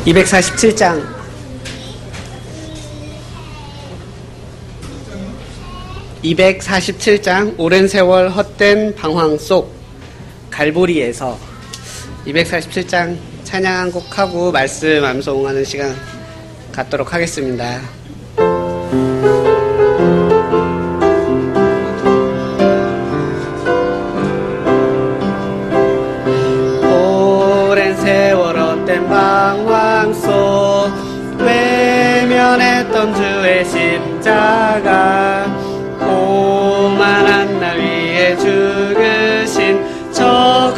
247장 오랜 세월 헛된 방황 속 갈보리에서 247장 찬양 한 곡 하고 말씀 암송하는 시간 갖도록 하겠습니다. 오랜 세월 헛된 방황 속 외면했던 주의 십자가, 오만한 나 위에 죽으신 저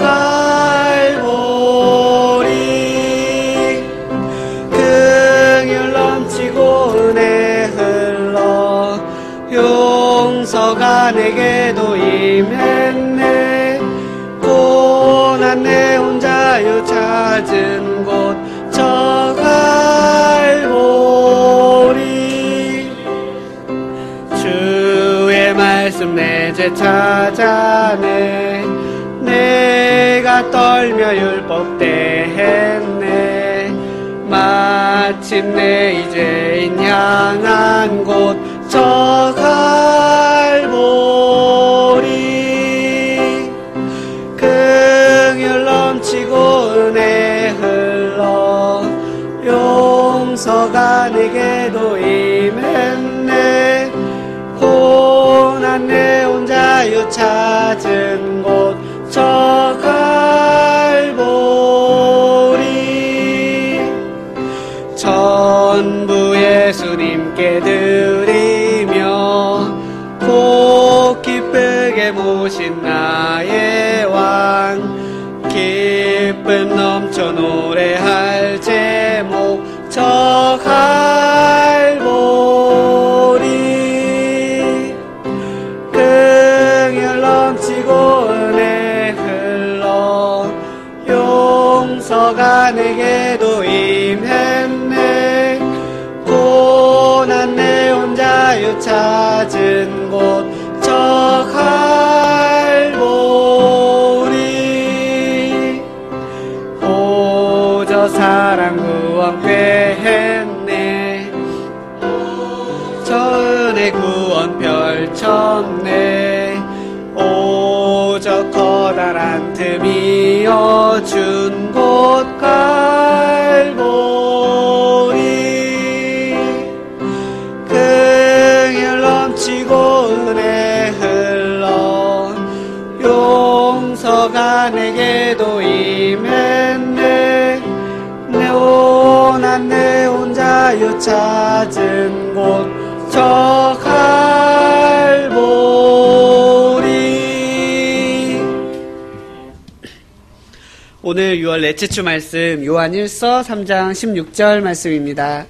갈보리, 긍휼 넘치고 은혜 흘러 용서가 내게도 임했네. 고난 내 혼자여 찾은 곳 저 갈보리, 주의 말씀 내 죄 찾아내. 내가 떨며 율법 대했네. 마침내 이제인 향한 곳 저 갈보리, 긍휼 넘치고 은혜 흘러 용서가 내게도 임했네. 고난 내 혼자여 찾은 곳 저 갈보리, 전부 예수님께 드리며 복 기쁘게 모신 나의 왕, 기쁨 넘쳐 노래할 제목 저 갈보리, 긍휼 넘치고 은혜 흘러 용서가 내게도 임했네. 고난 내 혼자여 찾은 곳 저 갈보리, 오저 사랑 구원 꾀했네. 저 은혜 구원 펼쳤네. 오저 커다란 틈이여 준 곳 갈보리, 긍휼 넘치고 은혜 흘러 용서가 내게도 임했네. 내 오난 내 혼자여 찾은 곳 저 갈보리. 오늘 6월 넷째 주 말씀 요한 1서 3장 16절 말씀입니다.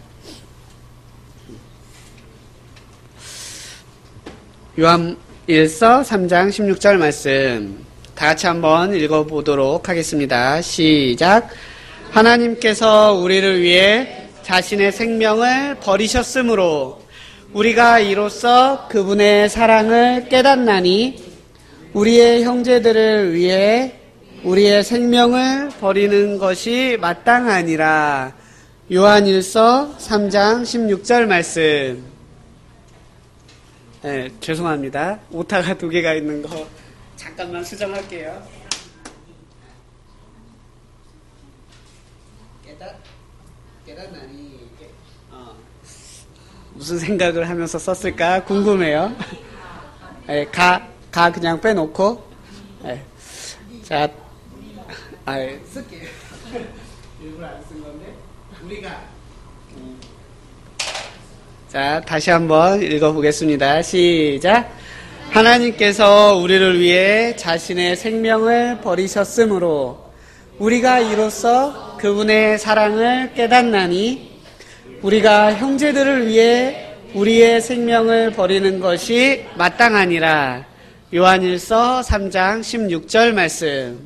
요한 1서 3장 16절 말씀 다 같이 한번 읽어보도록 하겠습니다. 시작. 하나님께서 우리를 위해 자신의 생명을 버리셨으므로 우리가 이로써 그분의 사랑을 깨닫나니, 우리의 형제들을 위해 우리의 생명을 버리는 것이 마땅하니라. 요한 1서 3장 16절 말씀. 네, 죄송합니다. 오타가 2개가 있는 거 잠깐만 수정할게요. 깨닫나니 무슨 생각을 하면서 썼을까 궁금해요. 네, 가 그냥 빼놓고. 네. 자, 쓸게요. 일부러 안 쓴 건데 우리가. 자, 다시 한번 읽어보겠습니다. 시작. 하나님께서 우리를 위해 자신의 생명을 버리셨으므로 우리가 이로써 그분의 사랑을 깨닫나니, 우리가 형제들을 위해 우리의 생명을 버리는 것이 마땅하니라. 요한 1서 3장 16절 말씀.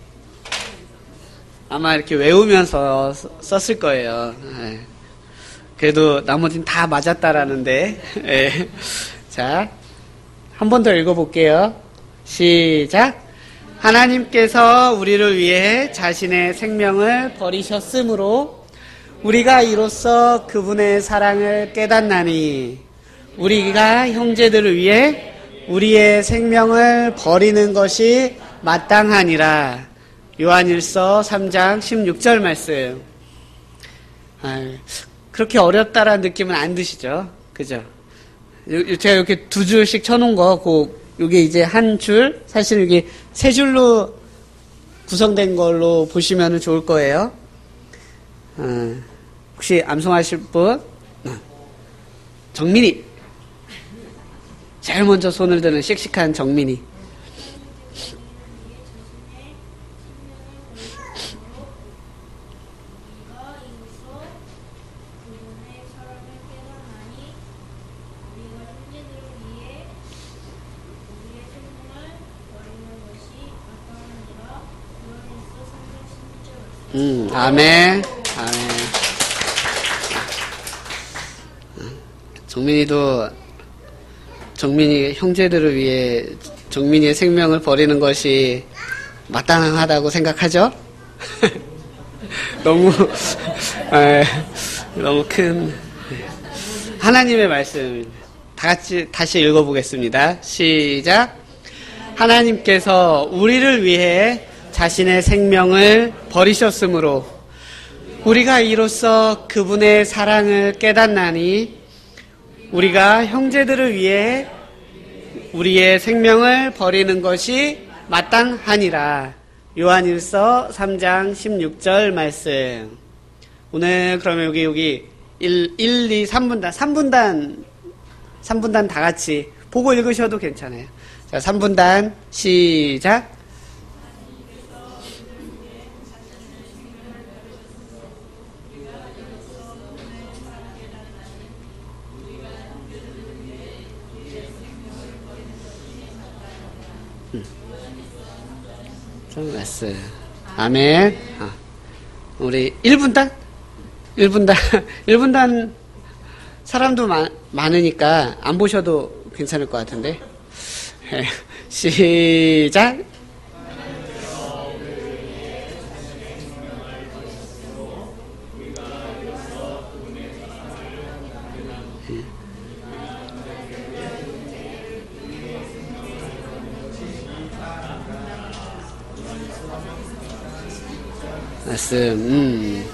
아마 이렇게 외우면서 썼을 거예요. 그래도 나머지는 다 맞았다라는데. 예. 자, 한 번 더 읽어볼게요. 시작. 하나님께서 우리를 위해 자신의 생명을 버리셨으므로 우리가 이로써 그분의 사랑을 깨닫나니 우리가 형제들을 위해 우리의 생명을 버리는 것이 마땅하니라. 요한일서 3장 16절 말씀. 그렇게 어렵다라는 느낌은 안 드시죠? 그죠? 제가 이렇게 두 줄씩 쳐놓은 거, 요게 이제 한 줄, 사실 이게 세 줄로 구성된 걸로 보시면 좋을 거예요. 혹시 암송하실 분? 정민이. 제일 먼저 손을 드는 씩씩한 정민이. 아멘. 아멘. 정민이 형제들을 위해 정민이의 생명을 버리는 것이 마땅하다고 생각하죠? 너무 큰 하나님의 말씀 다 같이 다시 읽어보겠습니다. 시작. 하나님께서 우리를 위해 자신의 생명을 버리셨으므로 우리가 이로써 그분의 사랑을 깨닫나니 우리가 형제들을 위해 우리의 생명을 버리는 것이 마땅하니라. 요한일서 3장 16절 말씀. 오늘 그러면 여기 1, 2, 3분단 다 같이 보고 읽으셔도 괜찮아요. 자, 3분단 시작. 말씀. 아멘. 우리 1분단 사람도 많으니까 안 보셔도 괜찮을 것 같은데. 시작. 말씀,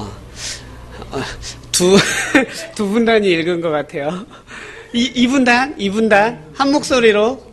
두 분단이 읽은 것 같아요. 2분단, 한 목소리로,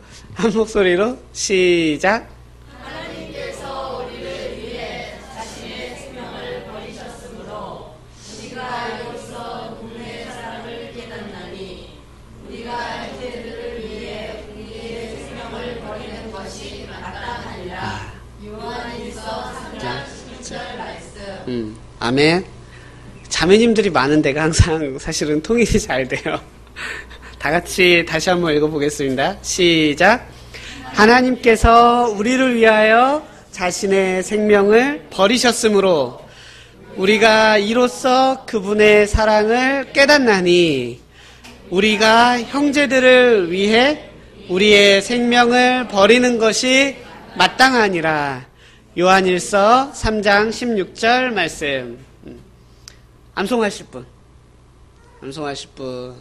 시작. 하나님께서 우리를 위해 자신의 생명을 버리셨으므로 우리가 이로써 그분의 사랑을 깨닫나니 우리가 형제들을 위해 우리의 생명을 버리는 것이 마땅하니라. 요한일서 3장 10절 말씀. 아멘. 자매님들이 많은 데가 항상 사실은 통일이 잘 돼요. 다 같이 다시 한번 읽어보겠습니다. 시작. 하나님께서 우리를 위하여 자신의 생명을 버리셨으므로 우리가 이로써 그분의 사랑을 깨닫나니 우리가 형제들을 위해 우리의 생명을 버리는 것이 마땅하니라. 요한일서 3장 16절 말씀. 암송하실 분. 암송하실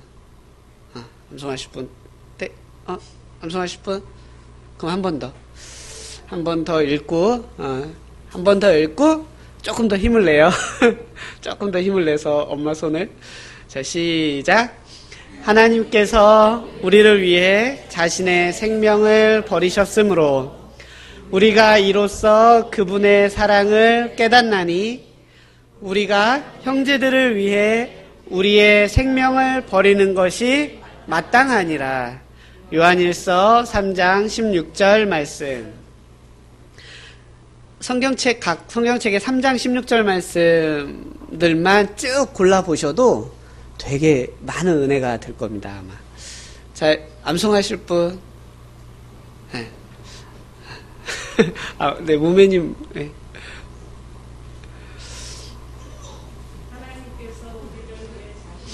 분. 네. 암송하실 분. 그럼 한 번 더. 한 번 더 읽고, 조금 더 힘을 내요. 조금 더 힘을 내서 엄마 손을. 자, 시작. 하나님께서 우리를 위해 자신의 생명을 버리셨으므로 우리가 이로써 그분의 사랑을 깨닫나니 우리가 형제들을 위해 우리의 생명을 버리는 것이 마땅하니라. 요한일서 3장 16절 말씀. 성경책의 3장 16절 말씀들만 쭉 골라보셔도 되게 많은 은혜가 될 겁니다, 아마. 자, 암송하실 분. 네. 네, 모매님. 네. 하나님께서 우리를 위해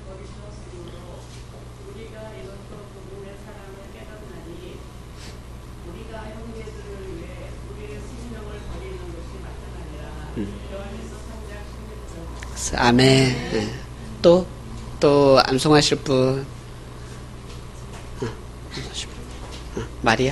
버리셨으므로 우리가 이로써 그분의 사랑을 깨닫나니 우리가 형제들을 위해 우리의 생명을 버리는 것이 마땅하니라. 요한일서 3장 16절. 아멘. 네. 또 암송하실 분. 마리아.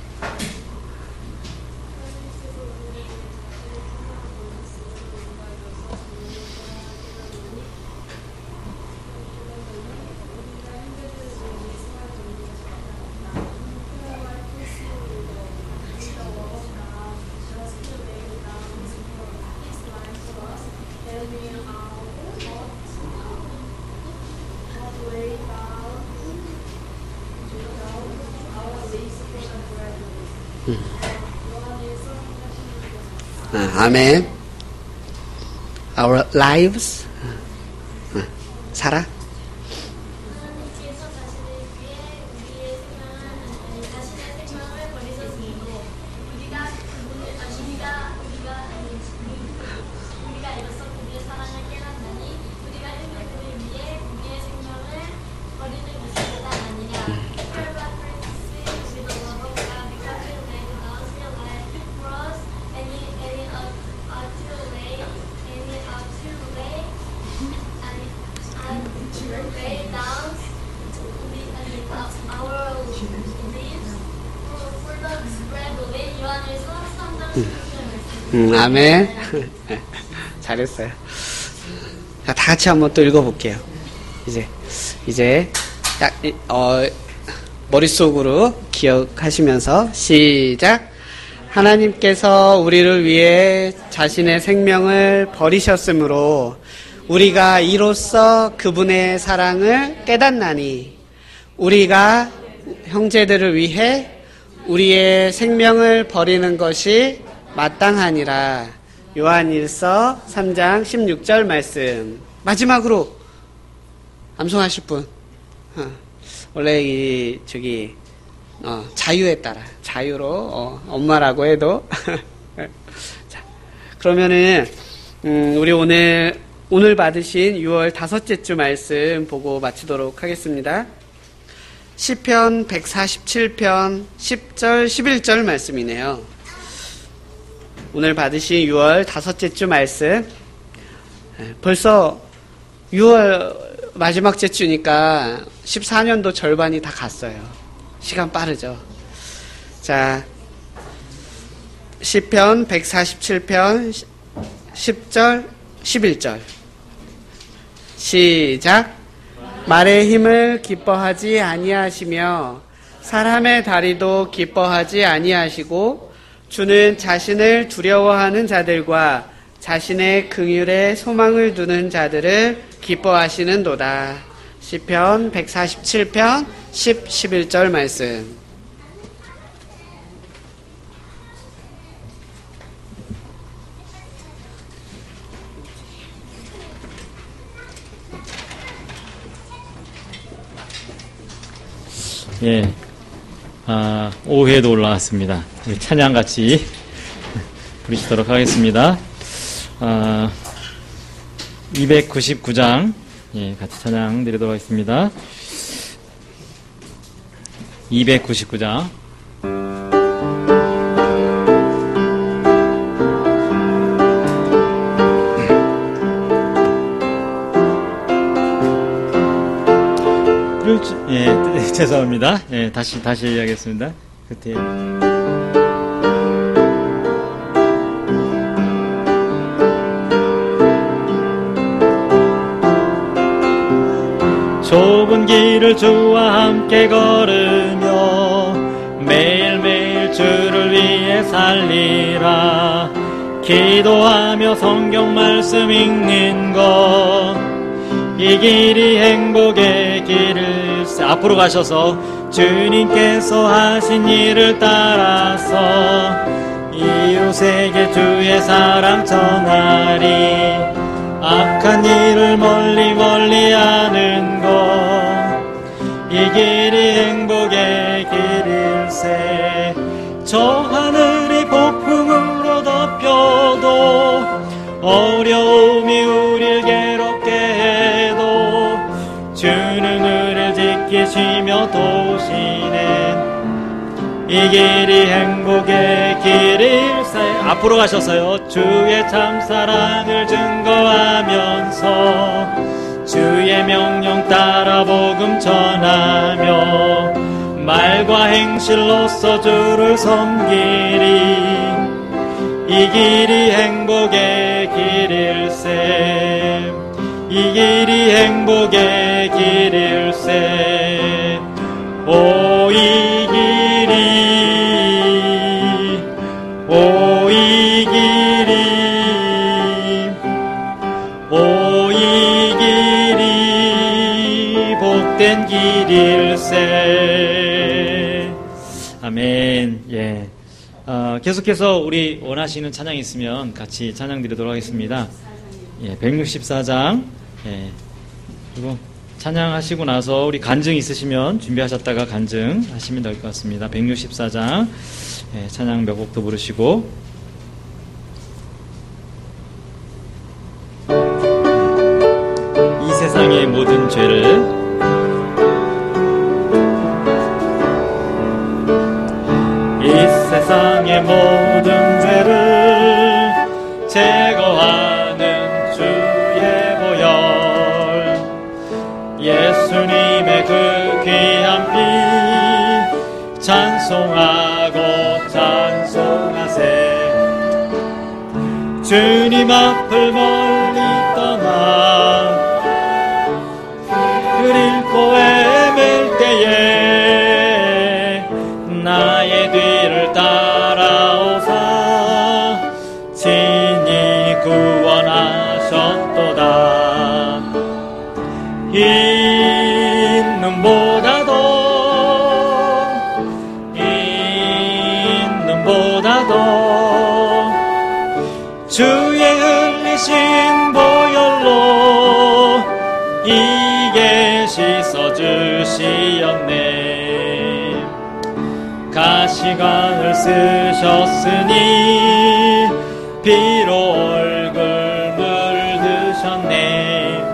아멘. Our lives. 살아. 아멘. 잘했어요. 자, 다 같이 한번 또 읽어볼게요. 이제 딱 머릿속으로 기억하시면서 시작. 하나님께서 우리를 위해 자신의 생명을 버리셨으므로 우리가 이로써 그분의 사랑을 깨닫나니 우리가 형제들을 위해 우리의 생명을 버리는 것이 마땅하니라. 요한일서 3장 16절 말씀. 마지막으로 암송하실 분. 원래 자유에 따라 자유로 엄마라고 해도 자, 그러면은 우리 오늘 받으신 6월 다섯째 주 말씀 보고 마치도록 하겠습니다. 시편 147편 10절 11절 말씀이네요. 오늘 받으신 6월 다섯째 주 말씀. 벌써 6월 마지막 째 주니까 14년도 절반이 다 갔어요. 시간 빠르죠. 자, 시편 147편 10절 11절 시작. 말의 힘을 기뻐하지 아니하시며 사람의 다리도 기뻐하지 아니하시고 주는 자신을 두려워하는 자들과 자신의 긍휼에 소망을 두는 자들을 기뻐하시는도다. 시편 147편 10, 11절 말씀. 예, 오후에도 올라왔습니다. 우리 찬양 같이 부르시도록 하겠습니다. 299장, 예, 같이 찬양 드리도록 하겠습니다. 299장. 예, 죄송합니다. 예, 다시 얘기하겠습니다. 그때. 좁은 길을 주와 함께 걸으며 매일매일 주를 위해 살리라. 기도하며 성경 말씀 읽는 것, 이 길이 행복의 길일세. 앞으로 가셔서 주님께서 하신 일을 따라서 이웃에게 주의 사랑 전하리. 악한 일을 멀리 하는 것, 이 길이 행복의 길일세. 저 하늘이 폭풍으로 덮여도 어려움이 우릴 괴롭게 해도 지키시며 도우시는 이 길이 행복의 길일세. 앞으로 가셔서요. 주의 참사랑을 증거하면서 주의 명령 따라 복음 전하며 말과 행실로서 주를 섬기리. 이 길이 행복의 길일세. 이 길이 행복의 길일세. 오 이 길이 오 이 길이 오 이 길이 복된 길일세. 아멘. 예. 계속해서 우리 원하시는 찬양이 있으면 같이 찬양 드리도록 하겠습니다. 예, 164장. 예. 그리고 찬양하시고 나서 우리 간증 있으시면 준비하셨다가 간증 하시면 될 것 같습니다. 164장. 예, 찬양 몇 곡 더 부르시고. 이 세상의 모든 죄를 세상의 모든 죄를 제거하는 주의 보혈 예수님의 그 귀한 피 찬송하고 찬송하세. 주님 앞을 멀리 떠나 그리고 헤맬 때에 나의 뒤를 따라오사 친히 구원하셨도다. 이 눈보다도 주의 흘리신 보혈로 이게 씻어주시었네. 가시관을 쓰셨으니 피로 얼굴 물드셨네.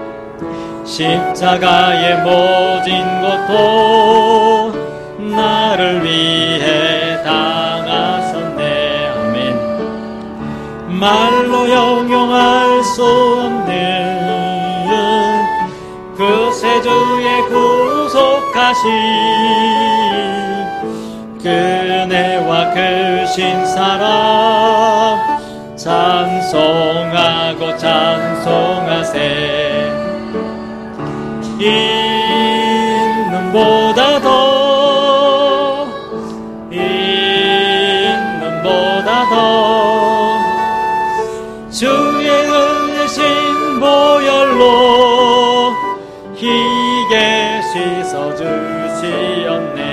십자가의 모진 것도 나를 위해 당하셨네. 아멘. 말로 형용할 수 없는 그 세주의 구속하신 그네와 그 신사랑 찬송하고 찬송하세. 이 눈보다도 주의 흘리신 보혈로 희게 씻어주시었네.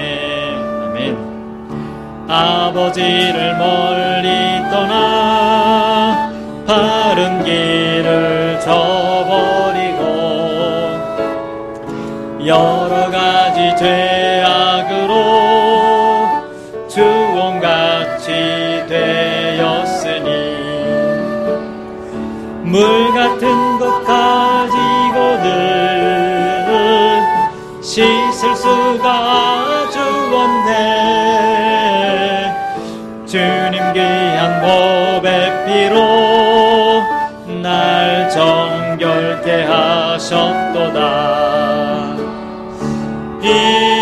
아버지를 멀리 떠나 바른 길을 저버리고 여러 가지 죄악으로 주홍같이 되었으니 물 같은 것 가지고는 씻을 수가 아주 없네. 주님 귀한 보배 피로 날 정결케 하셨도다. 이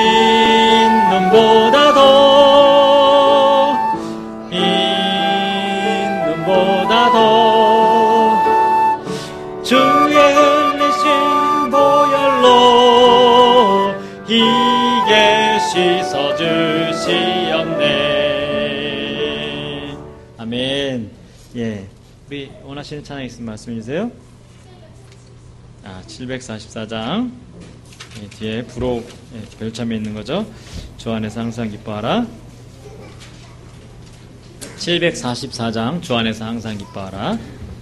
눈보다도 주의 흘리신 보혈로 희게 씻어주시었네. 아멘. 예, 우리 원하시는 찬양 있으면 말씀해 주세요. 744장 뒤에 부록 별참에 있는 거죠. 주 안에서 항상 기뻐하라. 744장 주 안에서 항상 기뻐하라.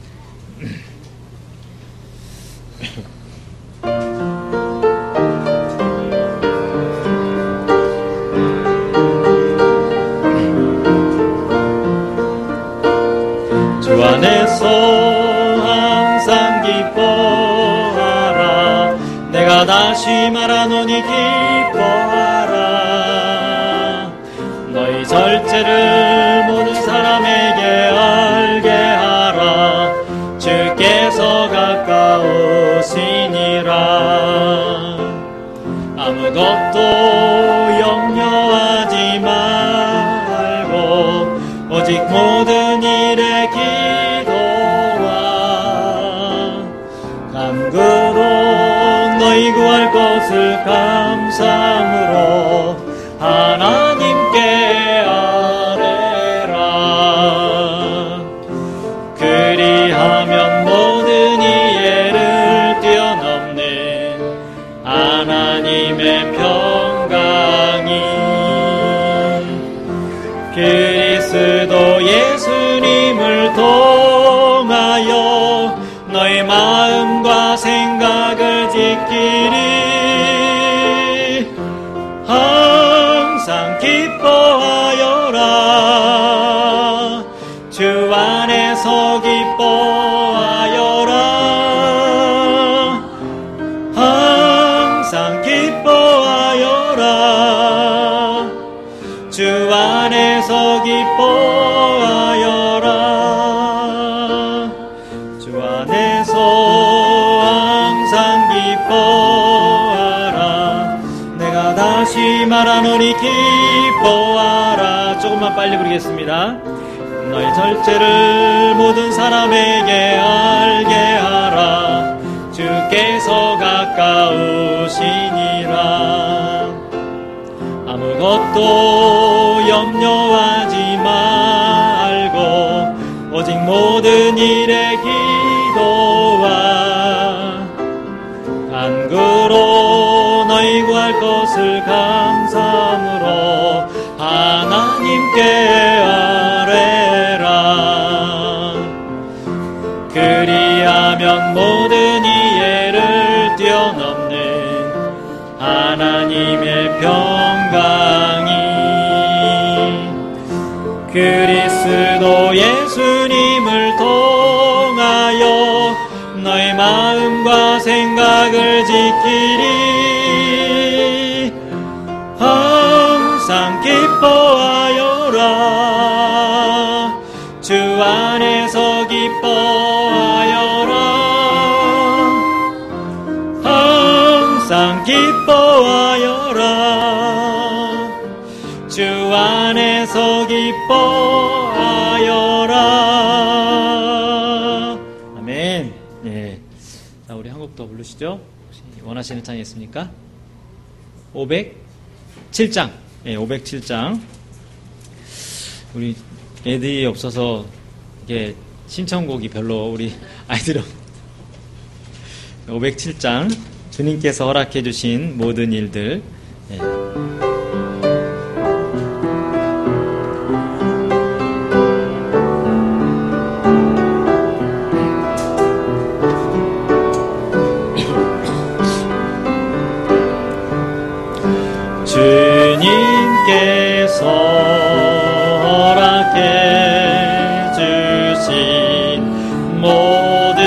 주 안에서 항상 기뻐하라. 내가 내가 다시 말하노니 기뻐하라. 너희 절제를 모든 사람에게 알게 하라. 주께서 가까우시니라. 아무것도 염려하지 말고 오직 모든 일에 기도와 간구로 너희 구할 것을 감사함으로 하나님께 아뢰라. 그리하면 모든 이해를 뛰어넘는 하나님의 평강이 그리스도 예수님을 통하여 너의 마음과 생각을 지키리. 항상 기뻐하여라. 주 안에서 기뻐하여라. 항상 기뻐하여라. 주 안에서 기뻐하여라. 주 안에서 항상 기뻐하라. 내가 다시 말하노니 기뻐하라. 조금만 빨리 부르겠습니다. 너의 절제를 모든 사람에게 알게 하라. 주께서 가까우시니라. 아무것도 염려하지 말고 오직 모든 일에 기도와 간구로 너희 구할 것을 감사함으로 하나님께 아뢰라. 그리하면 모든 이해를 뛰어넘는 하나님의 평강이 그리스도 예수님을 통하여 너의 마음과 생각을 지키리. 항상 기뻐하여라. 주 안에서 기뻐하여라. 항상 기뻐하여라. 주 안에서 기뻐하여라. 아멘. 예. 자, 우리 한 곡 더 부르시죠. 혹시 원하시는 찬이 있습니까? 507장. 예, 507장. 우리 애들이 없어서 이게 신청곡이 별로 우리 아이들은 507장. 주님께서 허락해 주신 모든 일들. 예. 주님께서 허락해 주신 모든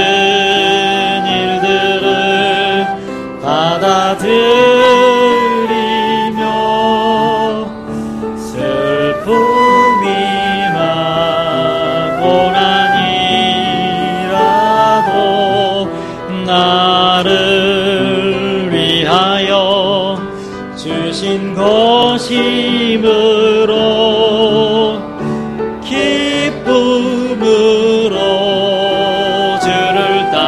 일들을 받아들이며 슬픔이나 고난이라도 나를 위하여 주신 것이므로 기쁨으로 주를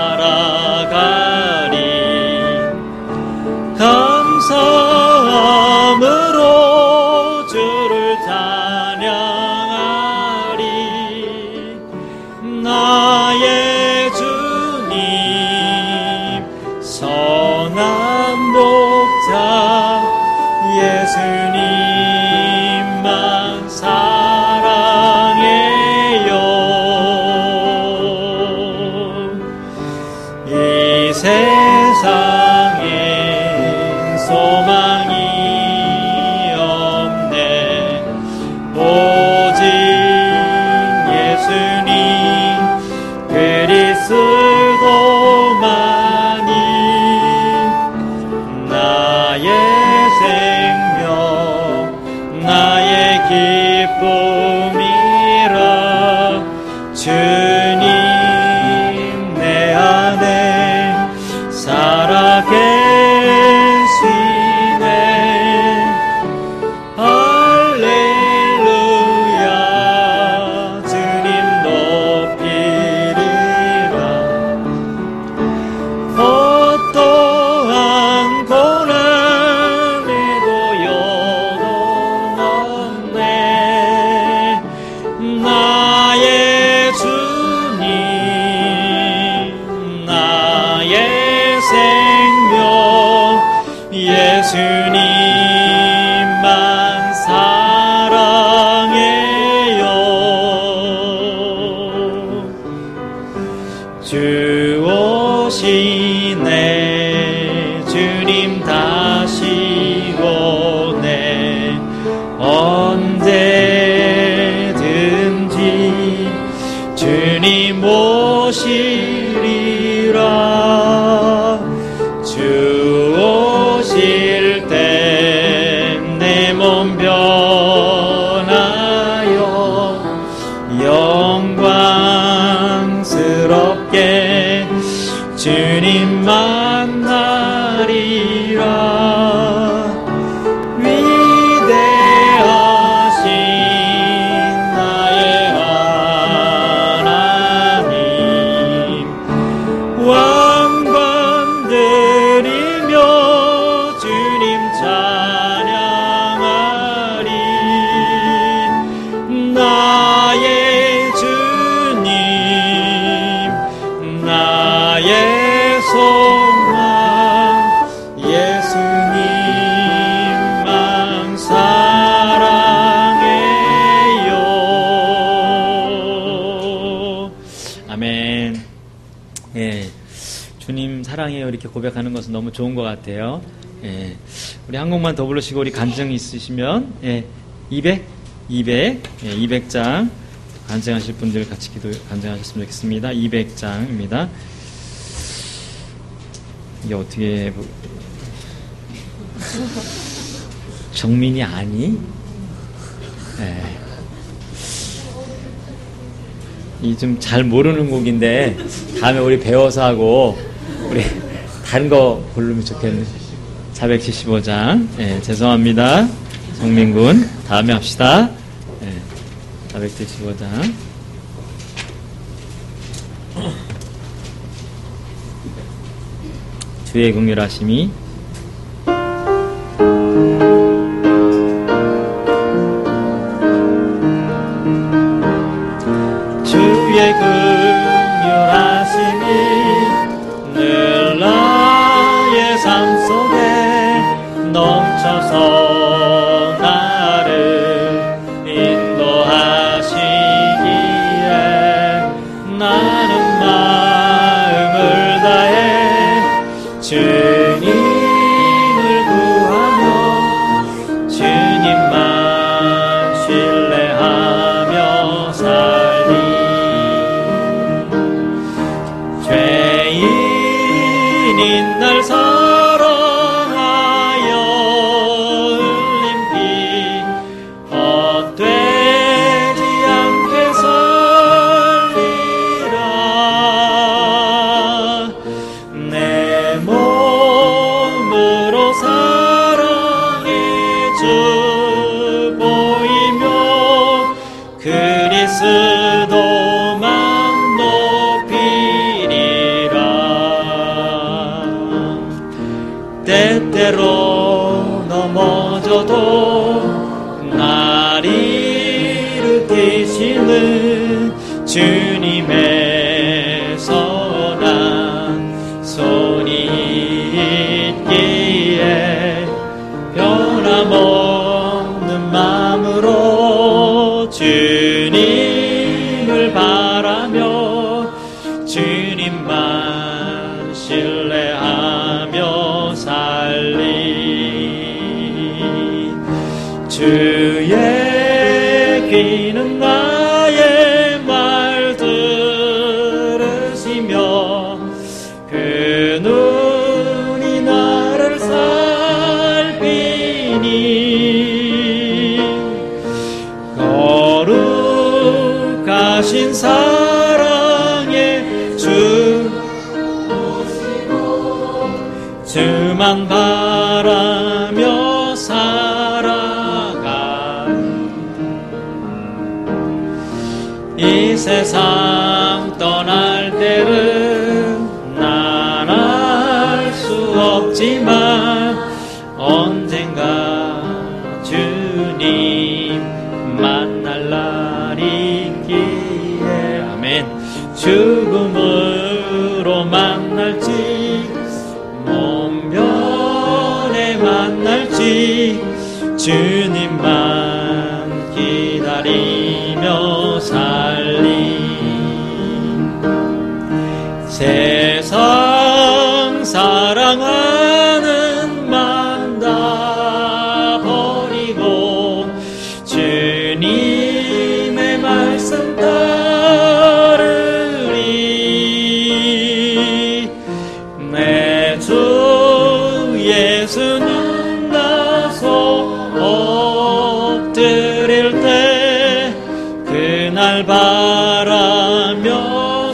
따라가리. 감사함으로 주를 찬양하리. 나의 주님 선한 목자 예수님만 사랑해요. 이 세상엔 소망이 없네. 오직 예수님 그리스도만이 예수님만 사랑해요. 주 오시네 주님 다시 오네 언제든지 주님 오시리라. 주 오실 때 내 몸 변하여 영광스럽게 주님 만나리라. 위대하신 나의 하나님 왕관 드리며 주님 찬양하리. 나의 주님 나의 소망 예수님만 사랑해요. 아멘. 예, 주님 사랑해요 이렇게 고백하는 것은 너무 좋은 것 같아요. 예, 우리 한 곡만 더 부르시고 우리 간증 있으시면 200장 간증하실 분들 같이 간증하셨으면 좋겠습니다. 200장입니다. 이게 어떻게 정민이 아니? 네. 이 좀 잘 모르는 곡인데 다음에 우리 배워서 하고 우리 다른 거 부르면 좋겠네. 475장. 네, 죄송합니다. 정민군 다음에 합시다. 네, 475장. 주의 긍휼하심이 주의 긍휼하심이 늘 나의 삶 속에 넘쳐서 나를 인도하시기에 나는 마음을 다해 주님을 구하며 주님만 신뢰하며 살리. 죄인인 날 사랑하여 흘린 피 헛되지 않게 살리라. 내 몸으로 사랑의 주 보이며 그리스도만 높이리라. 때때로 넘어져도 날 일으키시는 주님의 선한 손이 있기에 변함없는 마음으로 주님을 바라며 주님만 신뢰하며 살리. 주의 귀는 나의 말 들으시며 그 눈이 나를 살피니 거룩하신 사랑의 주 주만 바라며 살아가. 이 세상 떠날 때는 난 알 수 없지만 언젠가 주님 만날 날이 있기에 아멘. 죽음으로 만날지 몸 변에 만날지 오직 주님만 기다리며 살리. 세상 사랑하는 만 다 버리고 주님의 말씀 따르리. 내 주 예수님 나서 엎드릴 때 그날 바라며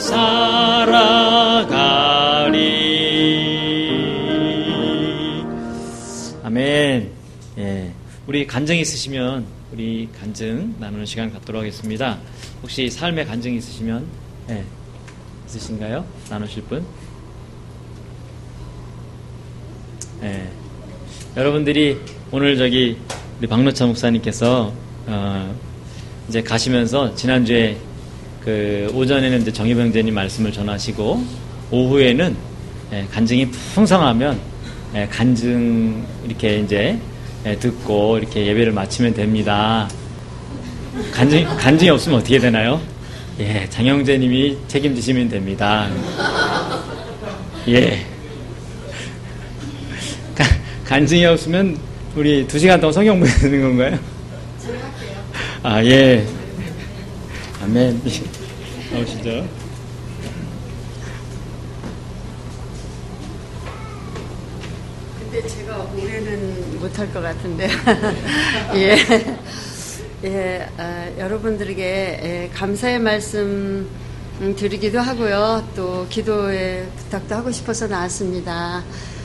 살아가리. 아멘. 예, 우리 간증 있으시면 우리 간증 나누는 시간 갖도록 하겠습니다. 혹시 삶에 간증 있으시면 있으신가요? 나누실 분? 여러분들이 오늘 우리 박노차 목사님께서 이제 가시면서 지난주에 오전에는 이제 정희병제님 말씀을 전하시고 오후에는 간증이 풍성하면 간증 이렇게 이제 듣고 이렇게 예배를 마치면 됩니다. 간증이 없으면 어떻게 되나요? 장영재님이 책임지시면 됩니다. 간증이 없으면 우리 2시간 동안 성경 보여야 되는 건가요? 제가 할게요. 아멘. 나오시죠? 근데 제가 올해는 못할 것 같은데. 여러분들에게 감사의 말씀 드리기도 하고요. 또 기도의 부탁도 하고 싶어서 나왔습니다.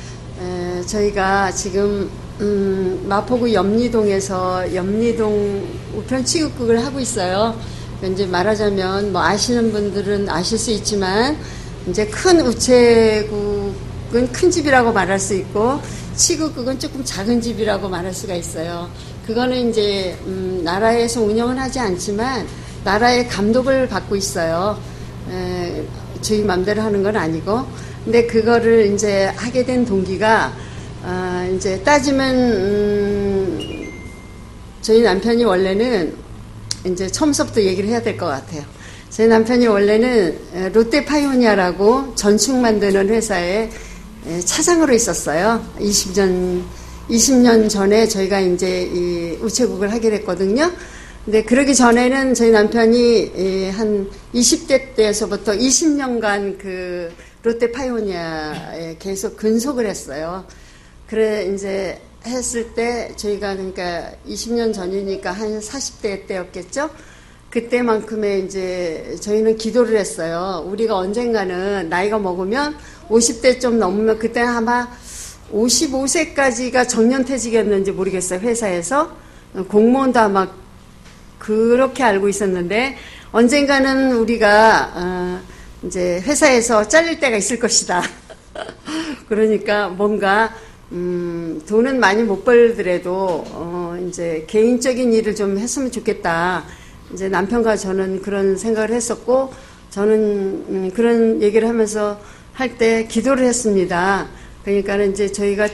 저희가 지금 마포구 염리동에서 염리동 우편 취급국을 하고 있어요. 이제 말하자면 뭐 아시는 분들은 아실 수 있지만 이제 큰 우체국은 큰 집이라고 말할 수 있고 취급국은 조금 작은 집이라고 말할 수가 있어요. 그거는 이제 나라에서 운영은 하지 않지만 나라의 감독을 받고 있어요. 저희 맘대로 하는 건 아니고. 근데 그거를 이제 하게 된 동기가 이제 따지면 저희 남편이 원래는 이제 처음부터 얘기를 해야 될 것 같아요. 저희 남편이 원래는 롯데 파이오니아라고 전축 만드는 회사에 차장으로 있었어요. 20년 전에 저희가 이제 이 우체국을 하게 됐거든요. 근데 그러기 전에는 저희 남편이 한 20대 때에서부터 20년간 그 롯데 파이오니아에 계속 근속을 했어요. 그래 이제 했을 때 저희가 그러니까 20년 전이니까 한 40대 때였겠죠. 그때만큼의 이제 저희는 기도를 했어요. 우리가 언젠가는 나이가 먹으면 50대 좀 넘으면 그때는 아마 55세까지가 정년퇴직이었는지 모르겠어요. 회사에서 공무원도 아마 그렇게 알고 있었는데 언젠가는 우리가 이제 회사에서 잘릴 때가 있을 것이다. 그러니까 뭔가 돈은 많이 못 벌더라도 이제 개인적인 일을 좀 했으면 좋겠다. 이제 남편과 저는 그런 생각을 했었고 저는 그런 얘기를 하면서 할 때 기도를 했습니다. 그러니까는 이제 저희가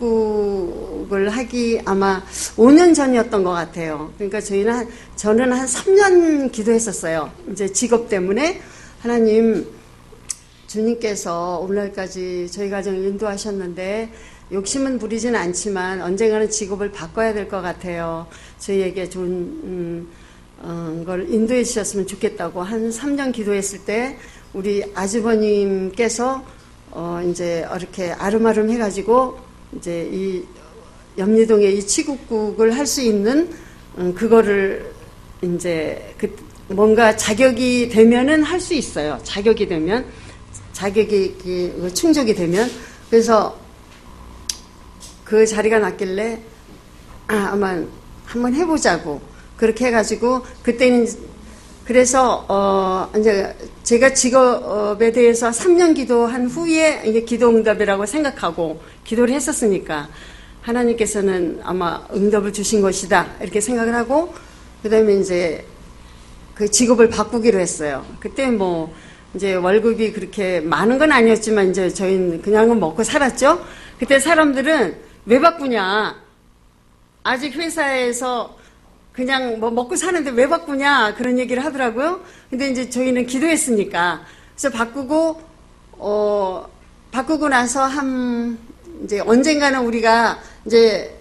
취급국을 하기 아마 5년 전이었던 것 같아요. 그러니까 저는 한 3년 기도했었어요. 이제 직업 때문에 하나님 주님께서 오늘날까지 저희 가정을 인도하셨는데 욕심은 부리진 않지만 언젠가는 직업을 바꿔야 될 것 같아요. 저희에게 좋은 걸 인도해 주셨으면 좋겠다고 한 3년 기도했을 때 우리 아주버님께서 이제 이렇게 아름아름 해가지고 이제 이 염리동에 이 취급국을 할 수 있는 그거를 이제 뭔가 자격이 되면은 할 수 있어요. 자격이 되면 자격이 충족이 되면 그래서 그 자리가 났길래 아마 한번 해보자고 그렇게 해가지고 그때는 그래서 이제 제가 직업에 대해서 3년 기도한 후에 이게 기도응답이라고 생각하고 기도를 했었으니까 하나님께서는 아마 응답을 주신 것이다 이렇게 생각을 하고 그다음에 이제 그 직업을 바꾸기로 했어요. 그때 뭐 이제 월급이 그렇게 많은 건 아니었지만 이제 저희는 그냥은 먹고 살았죠. 그때 사람들은 왜 바꾸냐? 아직 회사에서 그냥 뭐 먹고 사는데 왜 바꾸냐 그런 얘기를 하더라고요. 근데 이제 저희는 기도했으니까 그래서 바꾸고 나서 이제 언젠가는 우리가 이제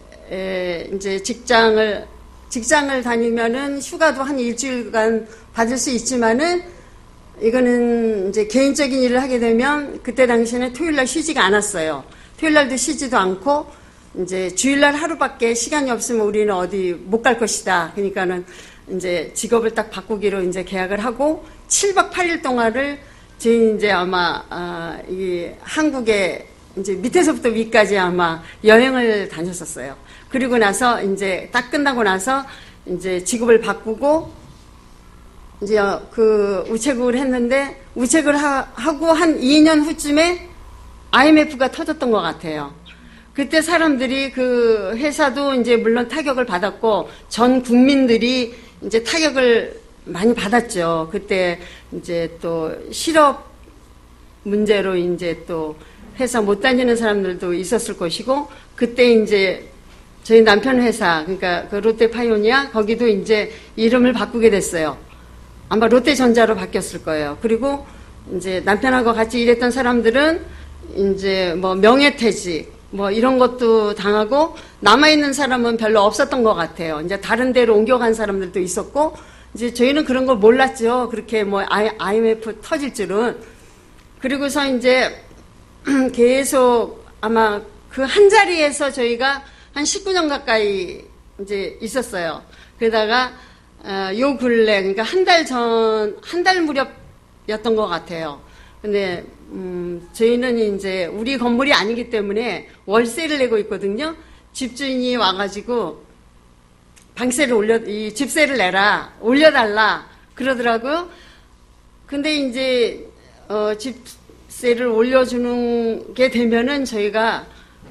직장을 다니면은 휴가도 한 일주일간 받을 수 있지만은 이거는 이제 개인적인 일을 하게 되면 그때 당시에는 토요일날 쉬지가 않았어요. 토요일날도 쉬지도 않고 이제 주일날 하루밖에 시간이 없으면 우리는 어디 못 갈 것이다. 그러니까는 이제 직업을 딱 바꾸기로 이제 계약을 하고 7박 8일 동안을 저희 이제 아마 이 한국에 이제 밑에서부터 위까지 아마 여행을 다녔었어요. 그리고 나서 이제 딱 끝나고 나서 이제 직업을 바꾸고 이제 그 우체국을 했는데 우체국을 하고 한 2년 후쯤에 IMF가 터졌던 것 같아요. 그때 사람들이 그 회사도 이제 물론 타격을 받았고 전 국민들이 이제 타격을 많이 받았죠. 그때 이제 또 실업 문제로 이제 또 회사 못 다니는 사람들도 있었을 것이고 그때 이제 저희 남편 회사 그러니까 그 롯데 파이오니아 거기도 이제 이름을 바꾸게 됐어요. 아마 롯데전자로 바뀌었을 거예요. 그리고 이제 남편하고 같이 일했던 사람들은 이제 뭐 명예퇴직 뭐 이런 것도 당하고 남아있는 사람은 별로 없었던 것 같아요. 이제 다른 데로 옮겨간 사람들도 있었고 이제 저희는 그런 걸 몰랐죠. 그렇게 뭐 IMF 터질 줄은. 그리고서 이제 계속 아마 그 한 자리에서 저희가 한 19년 가까이 이제 있었어요. 그러다가 요 근래 그러니까 한 달 무렵이었던 것 같아요. 근데 저희는 이제 우리 건물이 아니기 때문에 월세를 내고 있거든요. 집주인이 와가지고 방세를 이 집세를 내라, 올려달라 그러더라고요. 근데 이제 집세를 올려주는 게 되면은 저희가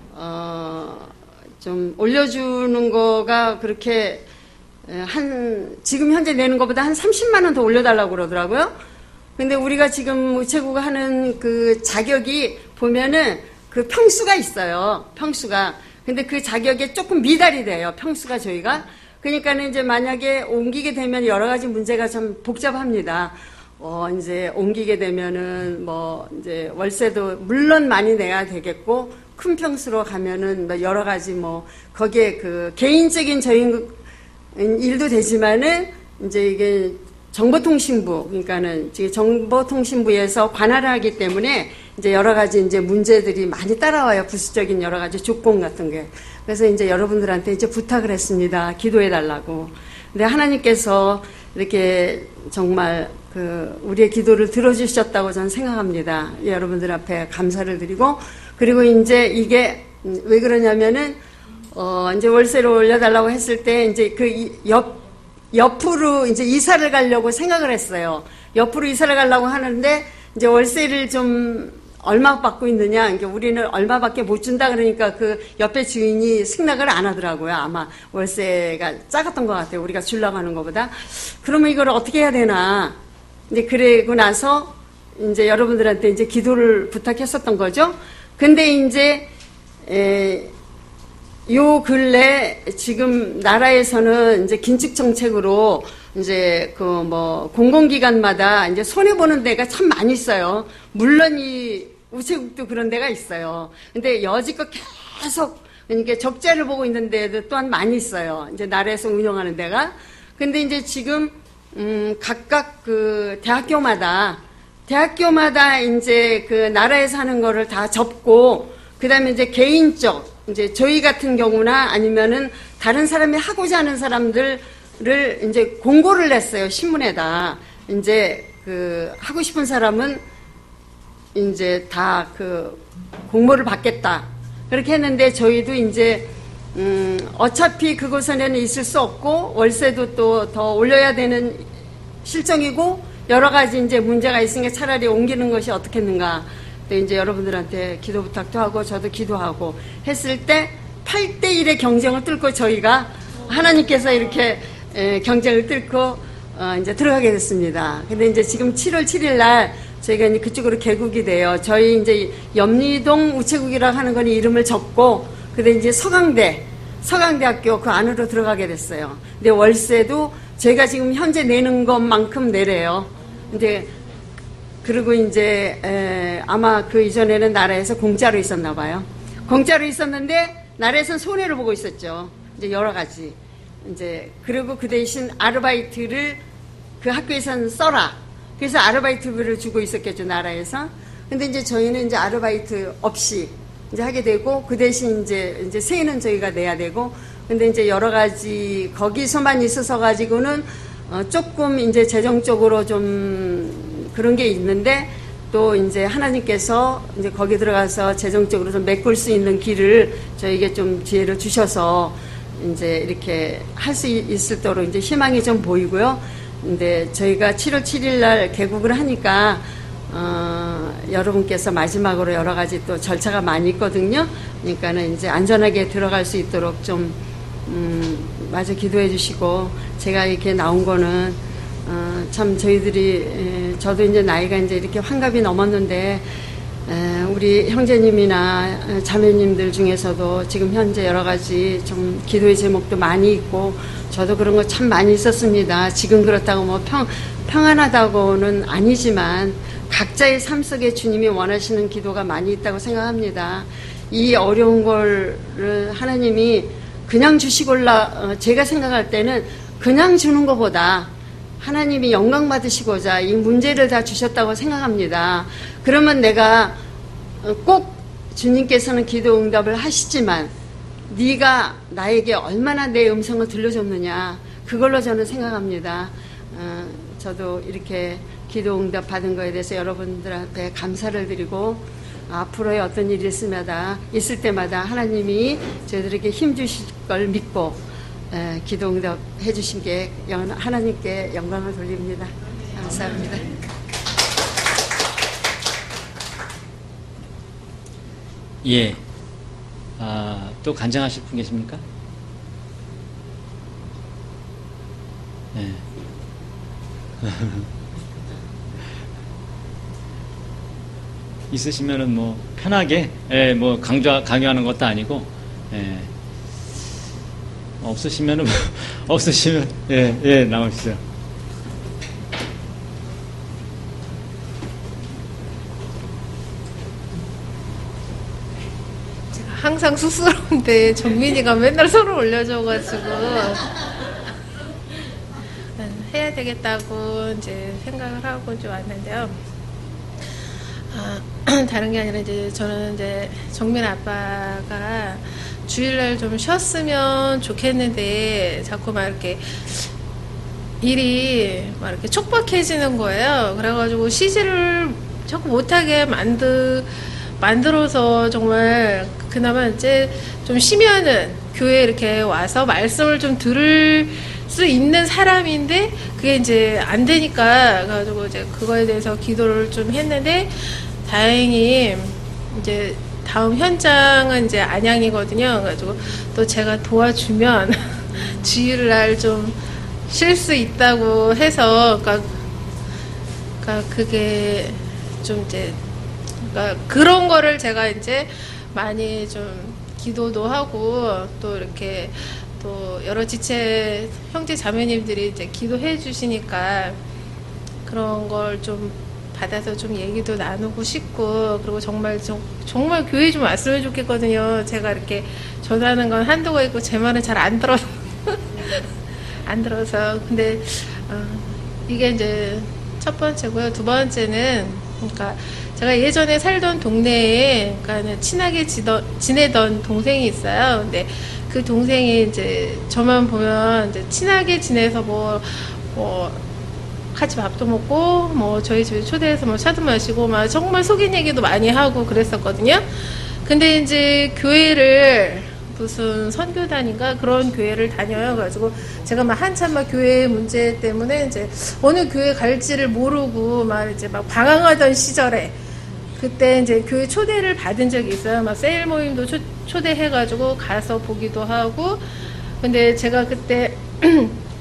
좀 올려주는 거가 그렇게 지금 현재 내는 것보다 한 30만 원 더 올려달라고 그러더라고요. 근데 우리가 지금 우체국 하는 그 자격이 보면은 그 평수가 있어요. 평수가. 근데 그 자격에 조금 미달이 돼요. 평수가 저희가. 그러니까는 이제 만약에 옮기게 되면 여러 가지 문제가 좀 복잡합니다. 이제 옮기게 되면은 뭐 이제 월세도 물론 많이 내야 되겠고 큰 평수로 가면은 뭐 여러 가지 뭐 거기에 그 개인적인 저희 일도 되지만은 이제 이게 정보통신부, 그러니까는 지금 정보통신부에서 관할을 하기 때문에 이제 여러 가지 이제 문제들이 많이 따라와요. 부수적인 여러 가지 조건 같은 게. 그래서 이제 여러분들한테 이제 부탁을 했습니다. 기도해 달라고. 근데 하나님께서 이렇게 정말 그 우리의 기도를 들어주셨다고 저는 생각합니다. 여러분들 앞에 감사를 드리고 그리고 이제 이게 왜 그러냐면은 이제 월세를 올려달라고 했을 때 이제 그 옆으로 이제 이사를 가려고 생각을 했어요. 옆으로 이사를 가려고 하는데 이제 월세를 좀 얼마 받고 있느냐. 그러니까 우리는 얼마밖에 못 준다 그러니까 그 옆에 주인이 승낙을 안 하더라고요. 아마 월세가 작았던 것 같아요. 우리가 주려고 하는 것보다. 그러면 이걸 어떻게 해야 되나. 근데 그러고 나서 이제 여러분들한테 이제 기도를 부탁했었던 거죠. 근데 이제 요 근래 지금 나라에서는 이제 긴축 정책으로 이제 그 뭐 공공기관마다 이제 손해 보는 데가 참 많이 있어요. 물론 이 우체국도 그런 데가 있어요. 근데 여지껏 계속 그러니까 적자를 보고 있는 데도 또한 많이 있어요. 이제 나라에서 운영하는 데가. 근데 이제 지금 각각 그 대학교마다 이제 그 나라에서 하는 거를 다 접고 그다음에 이제 개인적 이제 저희 같은 경우나 아니면은 다른 사람이 하고자 하는 사람들을 이제 공고를 냈어요. 신문에다. 이제 그 하고 싶은 사람은 이제 다 그 공모를 받겠다. 그렇게 했는데 저희도 이제 어차피 그곳에는 있을 수 없고 월세도 또 더 올려야 되는 실정이고 여러 가지 이제 문제가 있으니까 차라리 옮기는 것이 어떻겠는가. 또 이제 여러분들한테 기도 부탁도 하고 저도 기도하고 했을 때 8대1의 경쟁을 뚫고 저희가 하나님께서 이렇게 경쟁을 뚫고 이제 들어가게 됐습니다. 근데 이제 지금 7월 7일 날 저희가 이제 그쪽으로 개국이 돼요. 저희 이제 염리동 우체국이라고 하는 건 이름을 적고 근데 이제 서강대 서강대학교 그 안으로 들어가게 됐어요. 근데 월세도 제가 지금 현재 내는 것만큼 내래요. 근데 그리고 이제 아마 그 이전에는 나라에서 공짜로 있었나 봐요. 공짜로 있었는데 나라에서는 손해를 보고 있었죠. 이제 여러 가지. 이제 그리고 그 대신 아르바이트를 그 학교에서는 써라. 그래서 아르바이트비를 주고 있었겠죠, 나라에서. 근데 이제 저희는 이제 아르바이트 없이 이제 하게 되고, 그 대신 이제 세는 저희가 내야 되고, 근데 이제 여러 가지 거기서만 있어서 가지고는 조금 이제 재정적으로 좀 그런 게 있는데, 또 이제 하나님께서 이제 거기 들어가서 재정적으로 좀 메꿀 수 있는 길을 저에게 좀 기회를 주셔서 이제 이렇게 할 수 있을도록 이제 희망이 좀 보이고요. 근데 저희가 7월 7일 날 개국을 하니까 여러분께서 마지막으로 여러 가지 또 절차가 많이 있거든요. 그러니까는 이제 안전하게 들어갈 수 있도록 좀 마저 기도해 주시고, 제가 이렇게 나온 거는 참 저희들이 저도 이제 나이가 이제 이렇게 환갑이 넘었는데 우리 형제님이나 자매님들 중에서도 지금 현재 여러 가지 좀 기도의 제목도 많이 있고, 저도 그런 거 참 많이 있었습니다. 지금 그렇다고 뭐 평안하다고는 아니지만 각자의 삶 속에 주님이 원하시는 기도가 많이 있다고 생각합니다. 이 어려운 거를 하나님이 그냥 주시골라, 제가 생각할 때는 그냥 주는 것보다 하나님이 영광 받으시고자 이 문제를 다 주셨다고 생각합니다. 그러면 내가 꼭 주님께서는 기도 응답을 하시지만 네가 나에게 얼마나 내 음성을 들려줬느냐, 그걸로 저는 생각합니다. 저도 이렇게 기도 응답 받은 거에 대해서 여러분들한테 감사를 드리고, 앞으로의 어떤 일이 있을 때마다 하나님이 저희들에게 힘 주실 걸 믿고 기도 응답 해주신 게 하나님께 영광을 돌립니다. 감사합니다. 예. 또 간증하실 분 계십니까? 네. 있으시면은 뭐 편하게, 뭐 강요하는 것도 아니고, 없으시면은 없으시면 나오시죠. 제가 항상 쑥스러운데 정민이가 맨날 서로 올려줘가지고 해야 되겠다고 이제 생각을 하고 이제 왔는데요. 다른 게 아니라 이제 저는 이제 정민 아빠가 주일날 좀 쉬었으면 좋겠는데 자꾸 막 이렇게 일이 막 이렇게 촉박해지는 거예요. 그래가지고 쉬지를 자꾸 못하게 만들어서 정말 그나마 이제 좀 쉬면은 교회에 이렇게 와서 말씀을 좀 들을 수 있는 사람인데 그게 이제 안 되니까 그래가지고 이제 그거에 대해서 기도를 좀 했는데, 다행히 이제 다음 현장은 이제 안양이거든요. 그래가지고 또 제가 도와주면 주일날 좀 쉴 수 있다고 해서, 그러니까 그게 좀 이제, 그러니까 그런 거를 제가 이제 많이 좀 기도도 하고, 또 이렇게 또 여러 지체 형제 자매님들이 이제 기도해 주시니까 그런 걸 좀 받아서 좀 얘기도 나누고 싶고, 그리고 정말 교회 좀 왔으면 좋겠거든요. 제가 이렇게 전하는 건 한도가 있고 제 말은 잘 안 들어서 안 들어서. 근데 이게 이제 첫 번째고요. 두 번째는, 그러니까 제가 예전에 살던 동네에 그러니까 친하게 지내던 동생이 있어요. 근데 그 동생이 이제 저만 보면 이제 친하게 지내서 뭐 같이 밥도 먹고 뭐 저희 집에 초대해서 뭐 차도 마시고 막 정말 속인 얘기도 많이 하고 그랬었거든요. 근데 이제 교회를 무슨 선교단인가 그런 교회를 다녀요. 그래가지고 제가 막 한참 막 교회 문제 때문에 이제 어느 교회 갈지를 모르고 막 이제 막 방황하던 시절에 그때 이제 교회 초대를 받은 적이 있어요. 막 세일 모임도 초대해가지고 가서 보기도 하고. 근데 제가 그때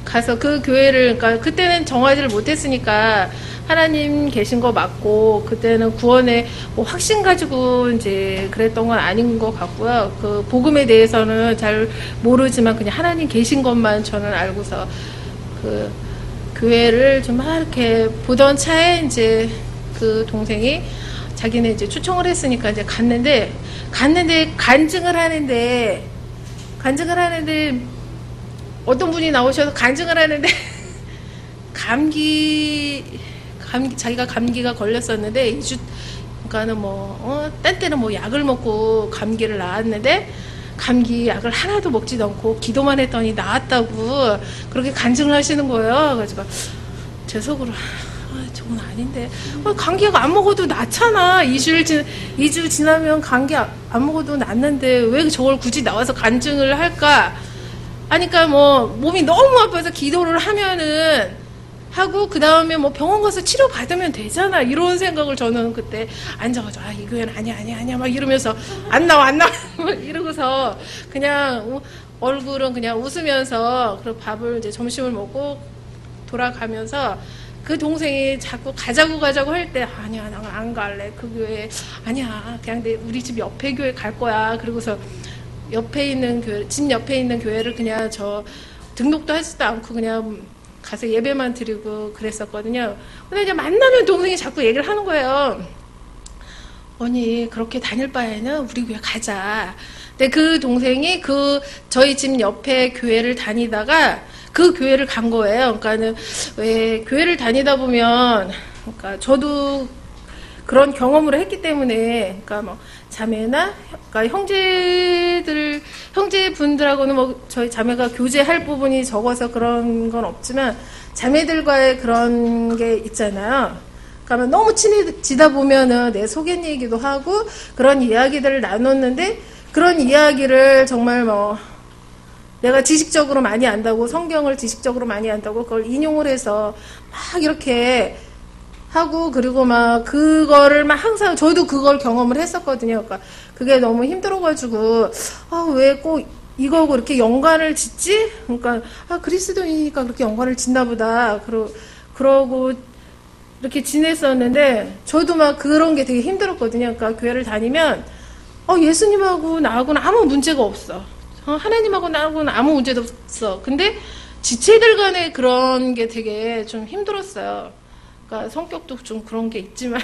가서 그 교회를, 그러니까 그때는 정하지를 못했으니까 하나님 계신 거 맞고, 그때는 구원에 뭐 확신 가지고 이제 그랬던 건 아닌 것 같고요. 그 복음에 대해서는 잘 모르지만 그냥 하나님 계신 것만 저는 알고서 그 교회를 좀 막 이렇게 보던 차에 이제 그 동생이 자기네 이제 초청을 했으니까 이제 갔는데 간증을 하는데 어떤 분이 나오셔서 간증을 하는데 자기가 감기가 걸렸었는데 2주, 그러니까는 딴 때는 뭐 약을 먹고 감기를 나았는데 감기 약을 하나도 먹지도 않고 기도만 했더니 나았다고 그렇게 간증을 하시는 거예요. 그래서 제 속으로 저건 아닌데 감기약 안 먹어도 낫잖아. 2주 지나면 감기 안 먹어도 낫는데 왜 저걸 굳이 나와서 간증을 할까 하니까 뭐 몸이 너무 아파서 기도를 하고 그 다음에 뭐 병원 가서 치료 받으면 되잖아. 이런 생각을 저는 그때 앉아가지고 이 교회는 아니야 막 이러면서 안 나와 막 이러고서 그냥 얼굴은 그냥 웃으면서 그리고 밥을 이제 점심을 먹고 돌아가면서 그 동생이 자꾸 가자고 할 때 아니야 나 안 갈래 그 교회 아니야 그냥 우리 집 옆에 교회 갈 거야. 그리고서 옆에 있는 교회 집 옆에 있는 교회를 그냥 저 등록도 하지도 않고 그냥 가서 예배만 드리고 그랬었거든요. 근데 이제 만나면 동생이 자꾸 얘기를 하는 거예요. 언니 그렇게 다닐 바에는 우리 교회 가자. 근데 그 동생이 저희 집 옆에 교회를 다니다가 그 교회를 간 거예요. 그러니까는 왜 교회를 다니다 보면 그러니까 저도 그런 경험을 했기 때문에 그러니까 뭐 자매나 그러니까 형제분들하고는 뭐 저희 자매가 교제할 부분이 적어서 그런 건 없지만 자매들과의 그런 게 있잖아요. 그러면 너무 친해지다 보면은 내 소견 얘기도 하고 그런 이야기들을 나눴는데 그런 이야기를 정말 뭐 내가 지식적으로 많이 안다고 성경을 지식적으로 많이 안다고 그걸 인용을 해서 막 이렇게 하고 그리고 막 그거를 막 항상 저도 그걸 경험을 했었거든요. 그러니까 그게 너무 힘들어가지고 왜 꼭 이거고 이렇게 연관을 짓지? 그러니까 그리스도인이니까 그렇게 연관을 짓나 보다. 그러고 이렇게 지냈었는데 저도 막 그런 게 되게 힘들었거든요. 그러니까 교회를 다니면 예수님하고 나하고는 아무 문제가 없어. 하나님하고 나하고는 아무 문제도 없어. 근데 지체들 간에 그런 게 되게 좀 힘들었어요. 그러니까 성격도 좀 그런 게 있지만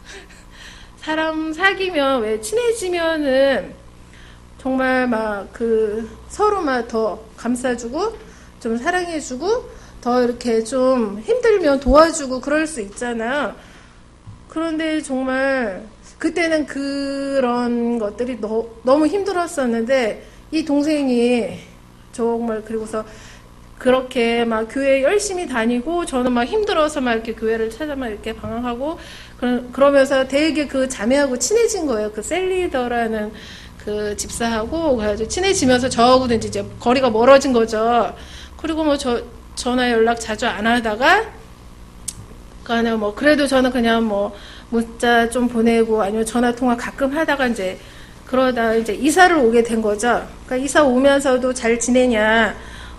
사람 사귀면 왜 친해지면은 정말 막 서로 막 더 감싸주고 좀 사랑해주고 더 이렇게 좀 힘들면 도와주고 그럴 수 있잖아요. 그런데 정말 그때는 그런 것들이 너무 힘들었었는데 이 동생이 정말 그리고서 그렇게 막 교회 열심히 다니고 저는 막 힘들어서 막 이렇게 교회를 찾아 막 이렇게 방황하고 그러면서 되게 그 자매하고 친해진 거예요. 그 셀리더라는 그 집사하고 그래가지고 친해지면서 저하고도 이제 거리가 멀어진 거죠. 그리고 뭐 전화 연락 자주 안 하다가 그냥 뭐 그래도 저는 그냥 뭐 문자 좀 보내고 아니면 전화 통화 가끔 하다가 이제 그러다 이제 이사를 오게 된 거죠. 그러니까 이사 오면서도 잘 지내냐,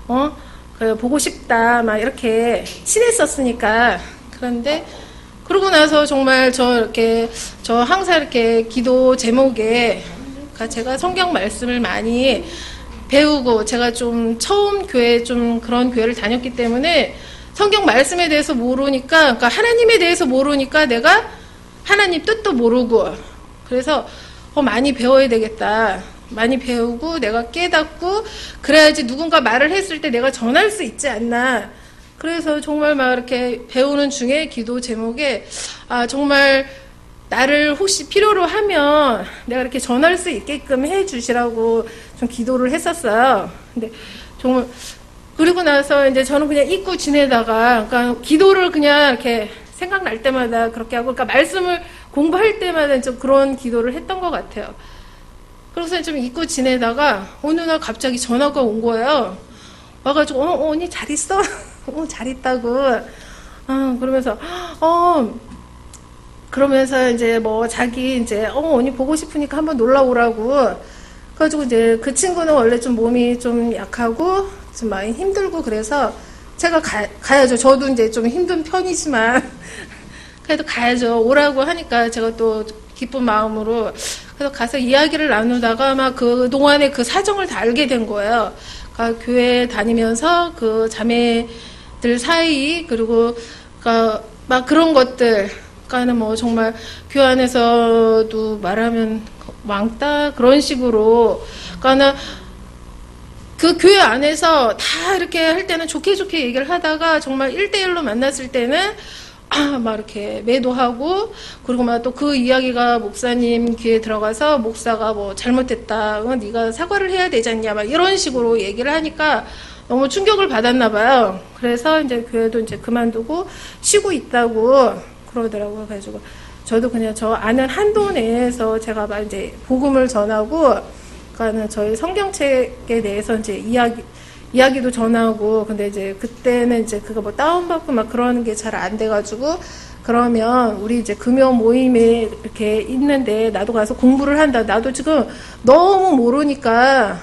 보고 싶다, 막 이렇게 친했었으니까. 그런데, 그러고 나서 정말 저 항상 이렇게 기도 제목에, 그러니까 제가 성경 말씀을 많이 배우고, 제가 좀 처음 좀 그런 교회를 다녔기 때문에 성경 말씀에 대해서 모르니까, 그러니까 하나님에 대해서 모르니까 내가 하나님 뜻도 모르고, 그래서 많이 배워야 되겠다. 많이 배우고 내가 깨닫고 그래야지 누군가 말을 했을 때 내가 전할 수 있지 않나. 그래서 정말 막 이렇게 배우는 중에 기도 제목에 정말 나를 혹시 필요로 하면 내가 이렇게 전할 수 있게끔 해 주시라고 좀 기도를 했었어요. 근데 정말 그리고 나서 이제 저는 그냥 잊고 지내다가 그러니까 기도를 그냥 이렇게 생각날 때마다 그렇게 하고 그러니까 말씀을 공부할 때마다 좀 그런 기도를 했던 것 같아요. 그래서 좀 잊고 지내다가 어느 날 갑자기 전화가 온 거예요. 와가지고 언니 잘 있어? 잘 있다고. 그러면서 이제 뭐 자기 이제 언니 보고 싶으니까 한번 놀러 오라고. 그래가지고 이제 그 친구는 원래 좀 몸이 좀 약하고 좀 많이 힘들고 그래서 제가 가야죠. 저도 이제 좀 힘든 편이지만 그래도 가야죠. 오라고 하니까 제가 또 기쁜 마음으로 그래서 가서 이야기를 나누다가 막 그 동안의 그 사정을 다 알게 된 거예요. 그러니까 교회 다니면서 그 자매들 사이 그리고 그러니까 막 그런 것들 그러니까는 뭐 정말 교회 안에서도 말하면 왕따 그런 식으로 그러니까는 그 교회 안에서 다 이렇게 할 때는 좋게 얘기를 하다가 정말 1대1로 만났을 때는 막 이렇게 매도하고 그리고 막 또 그 이야기가 목사님 귀에 들어가서 목사가 뭐 잘못했다, 네가 사과를 해야 되지 않냐, 막 이런 식으로 얘기를 하니까 너무 충격을 받았나 봐요. 그래서 이제 교회도 이제 그만두고 쉬고 있다고 그러더라고요. 그래가지고 저도 그냥 저 아는 한도 내에서 제가 막 이제 복음을 전하고, 그러니까는 저희 성경책에 대해서 이제 이야기도 전하고, 근데 이제 그때는 이제 그거 뭐 다운받고 막 그러는 게 잘 안 돼가지고, 그러면 우리 이제 금요 모임에 이렇게 있는데 나도 가서 공부를 한다. 나도 지금 너무 모르니까,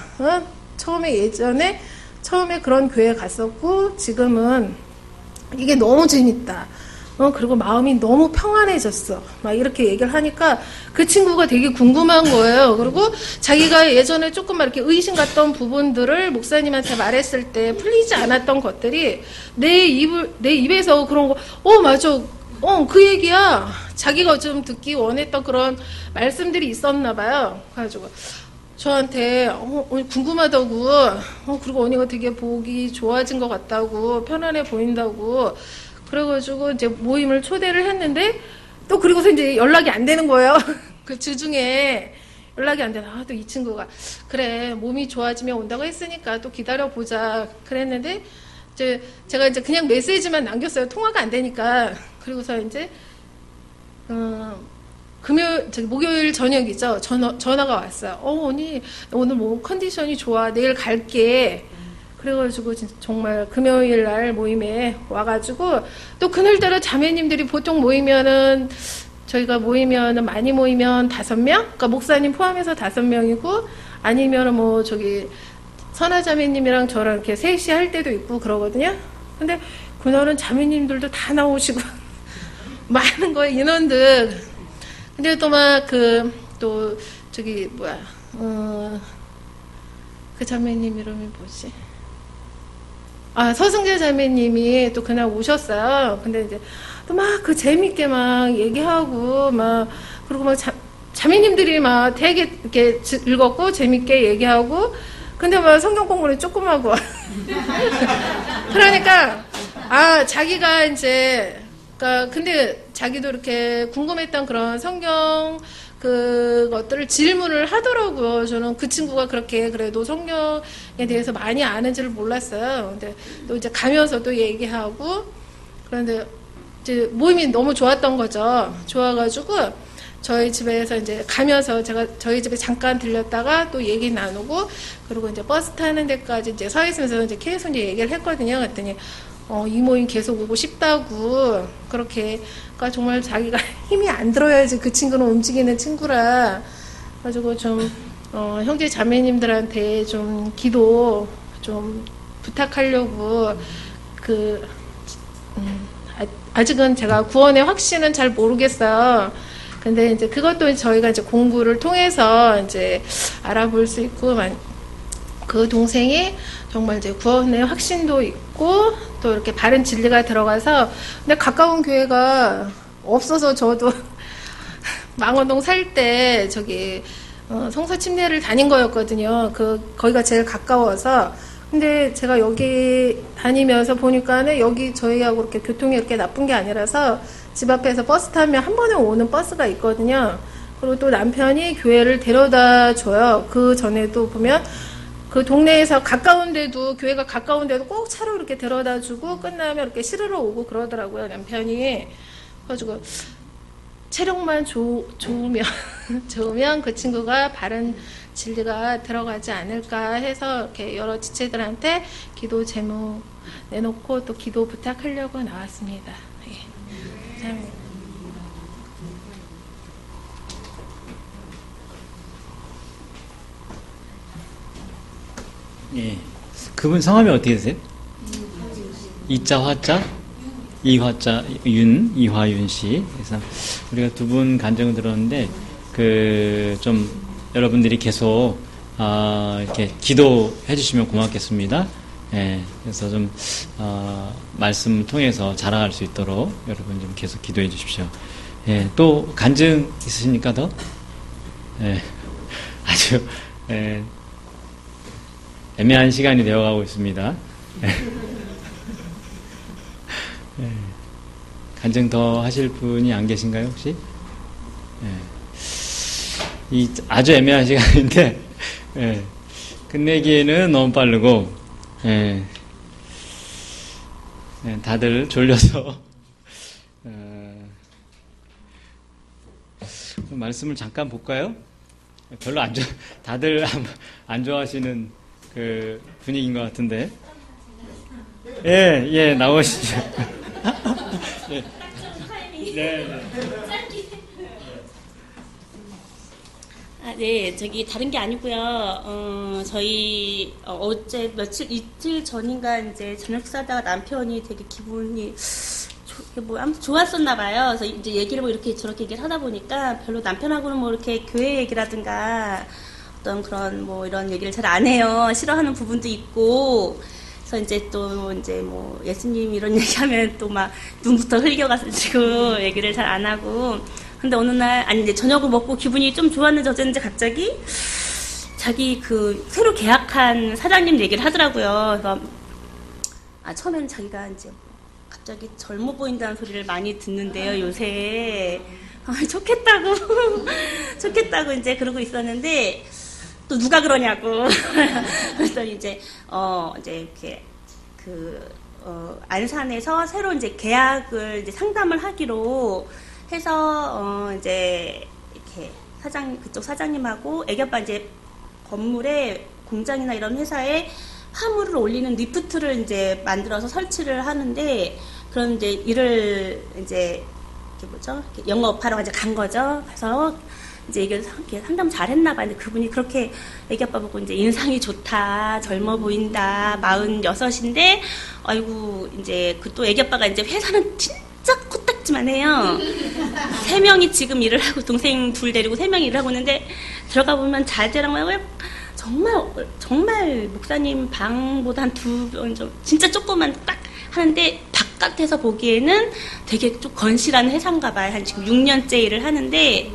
처음에 그런 교회 갔었고, 지금은 이게 너무 재밌다. 그리고 마음이 너무 평안해졌어. 막 이렇게 얘기를 하니까 그 친구가 되게 궁금한 거예요. 그리고 자기가 예전에 조금 막 이렇게 의심 갔던 부분들을 목사님한테 말했을 때 풀리지 않았던 것들이 내 입에서 그런 거, 맞아. 그 얘기야. 자기가 좀 듣기 원했던 그런 말씀들이 있었나 봐요. 그래가지고 저한테 궁금하다고, 그리고 언니가 되게 보기 좋아진 것 같다고, 편안해 보인다고, 그래가지고 이제 모임을 초대를 했는데, 또 그리고서 이제 연락이 안 되는 거예요. 그 주중에 연락이 안 되나. 또 이 친구가 그래, 몸이 좋아지면 온다고 했으니까 또 기다려보자 그랬는데, 제가 이제 그냥 메시지만 남겼어요. 통화가 안 되니까. 그리고서 이제 목요일 저녁이죠. 전화가 왔어요. 언니 오늘 몸 컨디션이 좋아. 내일 갈게. 그래가지고 정말 금요일 날 모임에 와가지고, 또 그날따라 자매님들이 보통 모이면은, 저희가 모이면은 많이 모이면 5명? 그러니까 목사님 포함해서 5명이고, 아니면은 뭐 선아 자매님이랑 저랑 이렇게 셋이 할 때도 있고 그러거든요. 근데 그날은 자매님들도 다 나오시고 많은 거예요, 인원들. 근데 또 막 그 자매님 이름이 뭐지? 서승재 자매님이 또 그날 오셨어요. 근데 이제 또 막 그 재밌게 막 얘기하고 그리고 막 자매님들이 막 되게 이렇게 즐겁고 재밌게 얘기하고, 근데 막 성경 공부는 조금 하고. 그러니까 자기가 이제 근데 자기도 이렇게 궁금했던 그런 성경 그것들을 질문을 하더라고요. 저는 그 친구가 그렇게 그래도 성경에 대해서 많이 아는지를 몰랐어요. 근데 또 이제 가면서 또 얘기하고, 그런데 이제 모임이 너무 좋았던 거죠. 좋아가지고 저희 집에서 이제 가면서 제가 저희 집에 잠깐 들렸다가 또 얘기 나누고, 그리고 이제 버스 타는 데까지 이제 서 있으면서 이제 계속 이제 얘기를 했거든요. 그랬더니 이 모임 계속 오고 싶다고, 그렇게. 그러니까 정말 자기가 힘이 안 들어야지 그 친구는 움직이는 친구라. 가지고 좀 형제 자매님들한테 좀 기도 좀 부탁하려고. 아직은 제가 구원의 확신은 잘 모르겠어요. 근데 이제 그것도 저희가 이제 공부를 통해서 이제 알아볼 수 있고, 그 동생이 정말 이제 구원의 확신도 있고, 또 이렇게 바른 진리가 들어가서, 근데 가까운 교회가 없어서 저도 망원동 살 때 성서 침례를 다닌 거였거든요. 거기가 제일 가까워서. 근데 제가 여기 다니면서 보니까는 여기 저희하고 이렇게 교통이 이렇게 나쁜 게 아니라서 집 앞에서 버스 타면 한 번에 오는 버스가 있거든요. 그리고 또 남편이 교회를 데려다 줘요. 그 전에도 보면 그 동네에서 가까운데도, 교회가 가까운데도 꼭 차로 이렇게 데려다 주고 끝나면 이렇게 실으러 오고 그러더라고요, 남편이. 그래가지고 체력만 좋으면 그 친구가 바른 진리가 들어가지 않을까 해서 이렇게 여러 지체들한테 기도 제목 내놓고 또 기도 부탁하려고 나왔습니다. 감사합니다. 예. 그분 성함이 어떻게 되세요? 이자 화자 이화자 이화윤 씨. 그래서 우리가 두 분 간증을 들었는데 좀 여러분들이 계속 이렇게 기도해 주시면 고맙겠습니다. 예, 그래서 좀 말씀을 통해서 자라갈 수 있도록 여러분 좀 계속 기도해 주십시오. 예, 또 간증 있으십니까 더? 예, 아주 애매한 시간이 되어가고 있습니다. 예, 간증 더 하실 분이 안 계신가요 혹시? 예, 아주 애매한 시간인데 예, 끝내기에는 너무 빠르고 예, 다들 졸려서 말씀을 잠깐 볼까요? 별로 다들 안 좋아하시는 그 분위기인 것 같은데. 예, 나오시죠. 네. 네. 네, 다른 게 아니고요. 저희, 이틀 전인가 이제 저녁 사다가 남편이 되게 기분이, 아무튼 좋았었나 봐요. 그래서 이제 얘기를 이렇게 저렇게 얘기를 하다 보니까 별로 남편하고는 이렇게 교회 얘기라든가 어떤 그런 이런 얘기를 잘 안 해요. 싫어하는 부분도 있고. 그래서 이제 또 예수님 이런 얘기하면 또 막 눈부터 흘겨가지고 얘기를 잘 안 하고. 근데 어느 날, 이제 저녁을 먹고 기분이 좀 좋았는지 어쨌는지 갑자기 자기 새로 계약한 사장님 얘기를 하더라고요. 그래서, 처음에는 자기가 이제 갑자기 젊어 보인다는 소리를 많이 듣는데요, 요새. 좋겠다고, 좋겠다고 이제 그러고 있었는데, 또 누가 그러냐고. 그래서 이제 이렇게, 안산에서 새로 이제 계약을 이제 상담을 하기로 해서 이제 이렇게 그쪽 사장님하고 애기아빠 이제 건물에 공장이나 이런 회사에 화물을 올리는 리프트를 이제 만들어서 설치를 하는데 그런 이제 일을 이제 영업하러 이제 간 거죠. 그래서 이제 이게 상담 잘했나 봐요. 근데 그분이 그렇게 애기아빠 보고 이제 인상이 좋다, 젊어 보인다, 46인데 아이고 이제 또 애기아빠가 이제 회사는 진짜 코딱지만 해요. 3명이 지금 일을 하고 동생 2 데리고 3명이 일을 하고 있는데 들어가 보면 자재랑 정말 목사님 방보다 한 2번 좀 진짜 조그만 딱 하는데 바깥에서 보기에는 되게 좀 건실한 회사인가 봐요. 한 지금 6년째 일을 하는데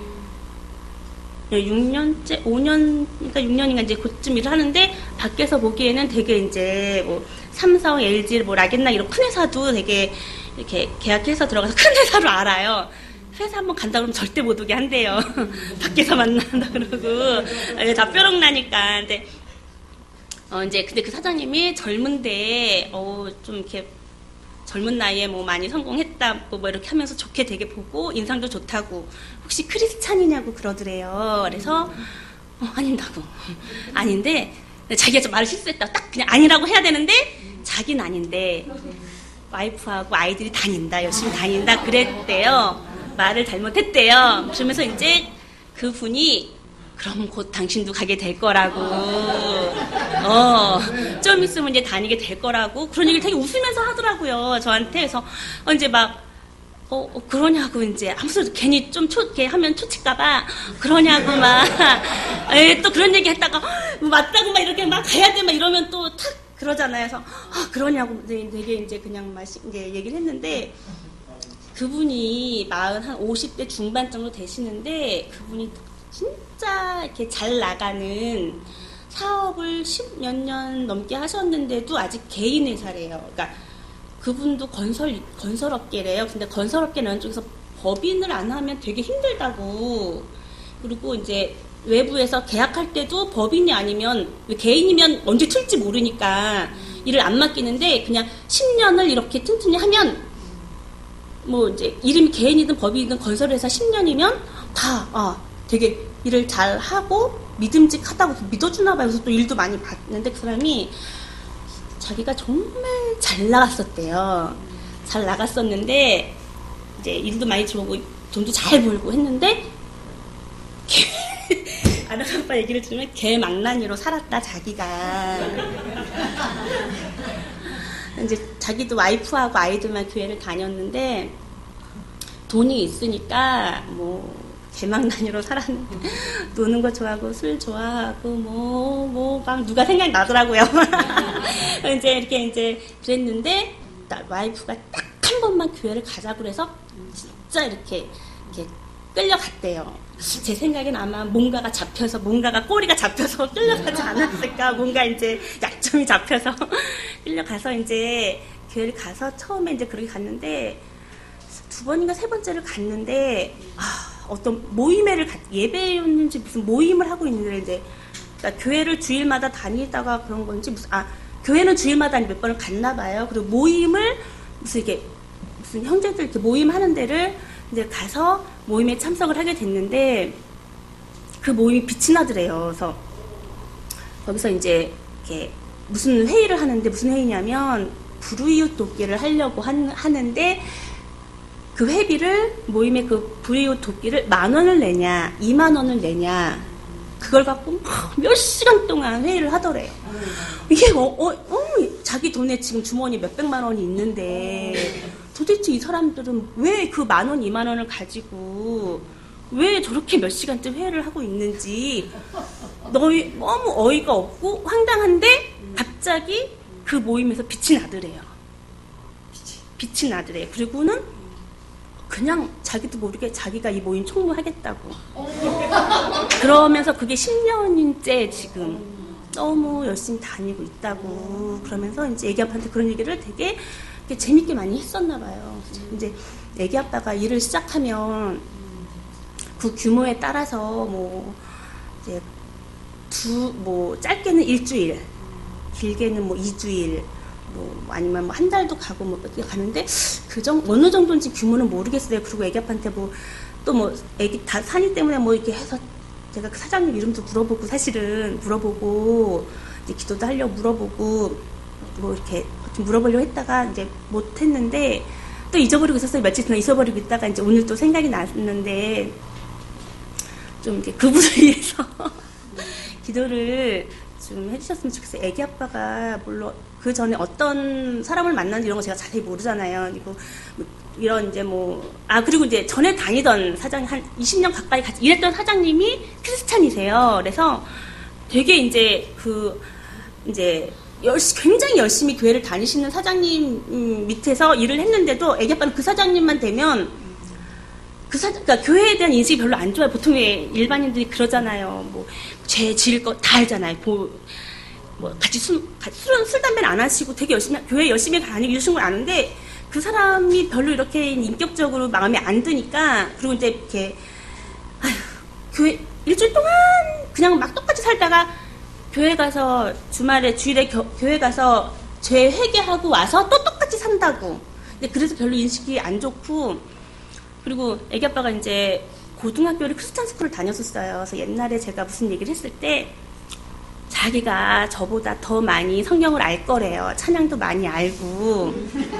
6년째 5년인가 6년인가 이제 그쯤 일을 하는데 밖에서 보기에는 되게 이제 삼성, LG, 라겐나 이런 큰 회사도 되게 이렇게 계약해서 들어가서 큰 회사로 알아요. 회사 한번 간다 그러면 절대 못 오게 한대요. 밖에서 만난다 그러고 다 뾰록 나니까. 근데 근데 그 사장님이 젊은데 좀 이렇게 젊은 나이에 많이 성공했다고 이렇게 하면서 좋게 되게 보고 인상도 좋다고 혹시 크리스찬이냐고 그러더래요. 그래서 아닌다고. 아닌데 자기가 좀 말을 실수했다. 딱 그냥 아니라고 해야 되는데 자기는 아닌데 와이프하고 아이들이 다닌다. 열심히 다닌다. 그랬대요. 말을 잘못했대요. 그러면서 이제 그분이 그럼 곧 당신도 가게 될 거라고. 좀 있으면 이제 다니게 될 거라고. 그런 얘기를 되게 웃으면서 하더라고요. 저한테. 그래서 이제 그러냐고 이제 아무 소리 괜히 좀 이렇게 하면 초칠까봐 그러냐고 또 그런 얘기 했다가 맞다고 이렇게 가야 돼 이러면 또 탁 그러잖아요. 그래서 그러냐고 되게 이제 그냥 이제 얘기를 했는데 그분이 한 50대 중반 정도 되시는데 그분이 진짜 이렇게 잘 나가는 사업을 10몇 년 넘게 하셨는데도 아직 개인 회사래요. 그러니까 그분도 건설업계래요. 근데 건설업계는 쪽에서 법인을 안 하면 되게 힘들다고. 그리고 이제 외부에서 계약할 때도 법인이 아니면 개인이면 언제 튈지 모르니까 일을 안 맡기는데 그냥 10년을 이렇게 튼튼히 하면 이제 이름이 개인이든 법인이든 건설회사 10년이면 다 되게 일을 잘 하고 믿음직하다고 믿어주나 봐요. 그래서 또 일도 많이 봤는데 그 사람이 자기가 정말 잘 나갔었대요. 잘 나갔었는데 이제 일도 많이 들어오고 돈도 잘 벌고 했는데 아나아빠 얘기를 들으면 개망나니로 살았다 자기가. 이제 자기도 와이프하고 아이들만 교회를 다녔는데 돈이 있으니까 뭐 개망난이로 살았는데 노는 거 좋아하고 술 좋아하고 뭐 막 누가 생각나더라고요. 이제 이렇게 이제 그랬는데 와이프가 딱 한 번만 교회를 가자고 그래서 진짜 이렇게 끌려갔대요. 제 생각엔 아마 뭔가가 잡혀서, 뭔가가 꼬리가 잡혀서 끌려가지 않았을까. 뭔가 이제 약점이 잡혀서 끌려가서 이제 교회를 가서 처음에 이제 그렇게 갔는데, 두 번인가 세 번째를 갔는데, 어떤 모임회를, 예배였는지 무슨 모임을 하고 있는데, 이제, 그러니까 교회를 주일마다 다니다가 그런 건지, 교회는 주일마다 몇 번을 갔나 봐요. 그리고 모임을, 무슨 형제들 이렇게 모임하는 데를 이제 가서 모임에 참석을 하게 됐는데, 그 모임이 빛이 나더래요. 그래서 거기서 이제 이렇게 무슨 회의를 하는데, 무슨 회의냐면 불우이웃 돕기를 하려고 하는데, 그 회비를, 모임의 그 불우이웃 돕기를 10,000원을 내냐 20,000원을 내냐, 그걸 갖고 몇 시간 동안 회의를 하더래요. 이게 자기 돈에 지금 주머니 몇백만 원이 있는데 도대체 이 사람들은 왜 그 10,000원, 20,000원을 가지고 왜 저렇게 몇 시간째 회의를 하고 있는지 너무 어이가 없고 황당한데, 갑자기 그 모임에서 빛이 나더래요. 빛이 나더래요. 그리고는 그냥 자기도 모르게 자기가 이 모임 총무하겠다고. 그러면서 그게 10년째 지금 너무 열심히 다니고 있다고. 그러면서 이제 애기 아빠한테 그런 얘기를 되게 재밌게 많이 했었나 봐요. 이제 애기 아빠가 일을 시작하면 그 규모에 따라서 뭐 이제 짧게는 일주일, 길게는 뭐 2주일, 아니면 뭐 한 달도 가고 뭐 이렇게 가는데, 어느 정도인지 규모는 모르겠어요. 그리고 애기 아빠한테 애기 다 산이 때문에 뭐 이렇게 해서 제가 그 사장님 이름도 물어보고 이제 기도도 하려고 물어보고 뭐 이렇게 좀 물어보려고 했다가 이제 못 했는데, 또 잊어버리고 있었어요. 며칠 동안 잊어버리고 있다가 이제 오늘 또 생각이 났는데, 좀 이렇게 그분을 위해서 기도를 좀 해주셨으면 좋겠어요. 애기 아빠가 물론 그 전에 어떤 사람을 만났는지 이런 거 제가 자세히 모르잖아요. 그리고 이런 이제 그리고 이제 전에 다니던 사장, 한 20년 가까이 같이 일했던 사장님이 크리스찬이세요. 그래서 되게 이제 굉장히 열심히 교회를 다니시는 사장님 밑에서 일을 했는데도 애기 아빠는 그 사장님만 되면 그러니까 교회에 대한 인식이 별로 안 좋아요. 보통 일반인들이 그러잖아요. 죄 지을 거 다 알잖아요. 같이 술, 담배는 안 하시고 되게 교회 열심히 다니고 이러신 걸 아는데, 그 사람이 별로 이렇게 인격적으로 마음에 안 드니까, 그리고 이제 이렇게, 교회, 일주일 동안 그냥 막 똑같이 살다가, 교회 가서, 주일에 교회 가서 죄 회개하고 와서 또 똑같이 산다고. 근데 그래서 별로 인식이 안 좋고, 그리고 애기 아빠가 이제 고등학교를 크리스찬 스쿨을 다녔었어요. 그래서 옛날에 제가 무슨 얘기를 했을 때, 자기가 저보다 더 많이 성경을 알 거래요. 찬양도 많이 알고.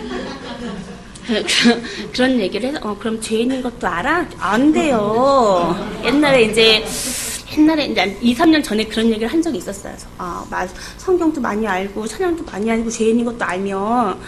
그런 얘기를 해서, 그럼 죄인인 것도 알아? 안 돼요. 옛날에 이제 2, 3년 전에 그런 얘기를 한 적이 있었어요. 그래서, 성경도 많이 알고, 찬양도 많이 알고, 죄인인 것도 알면,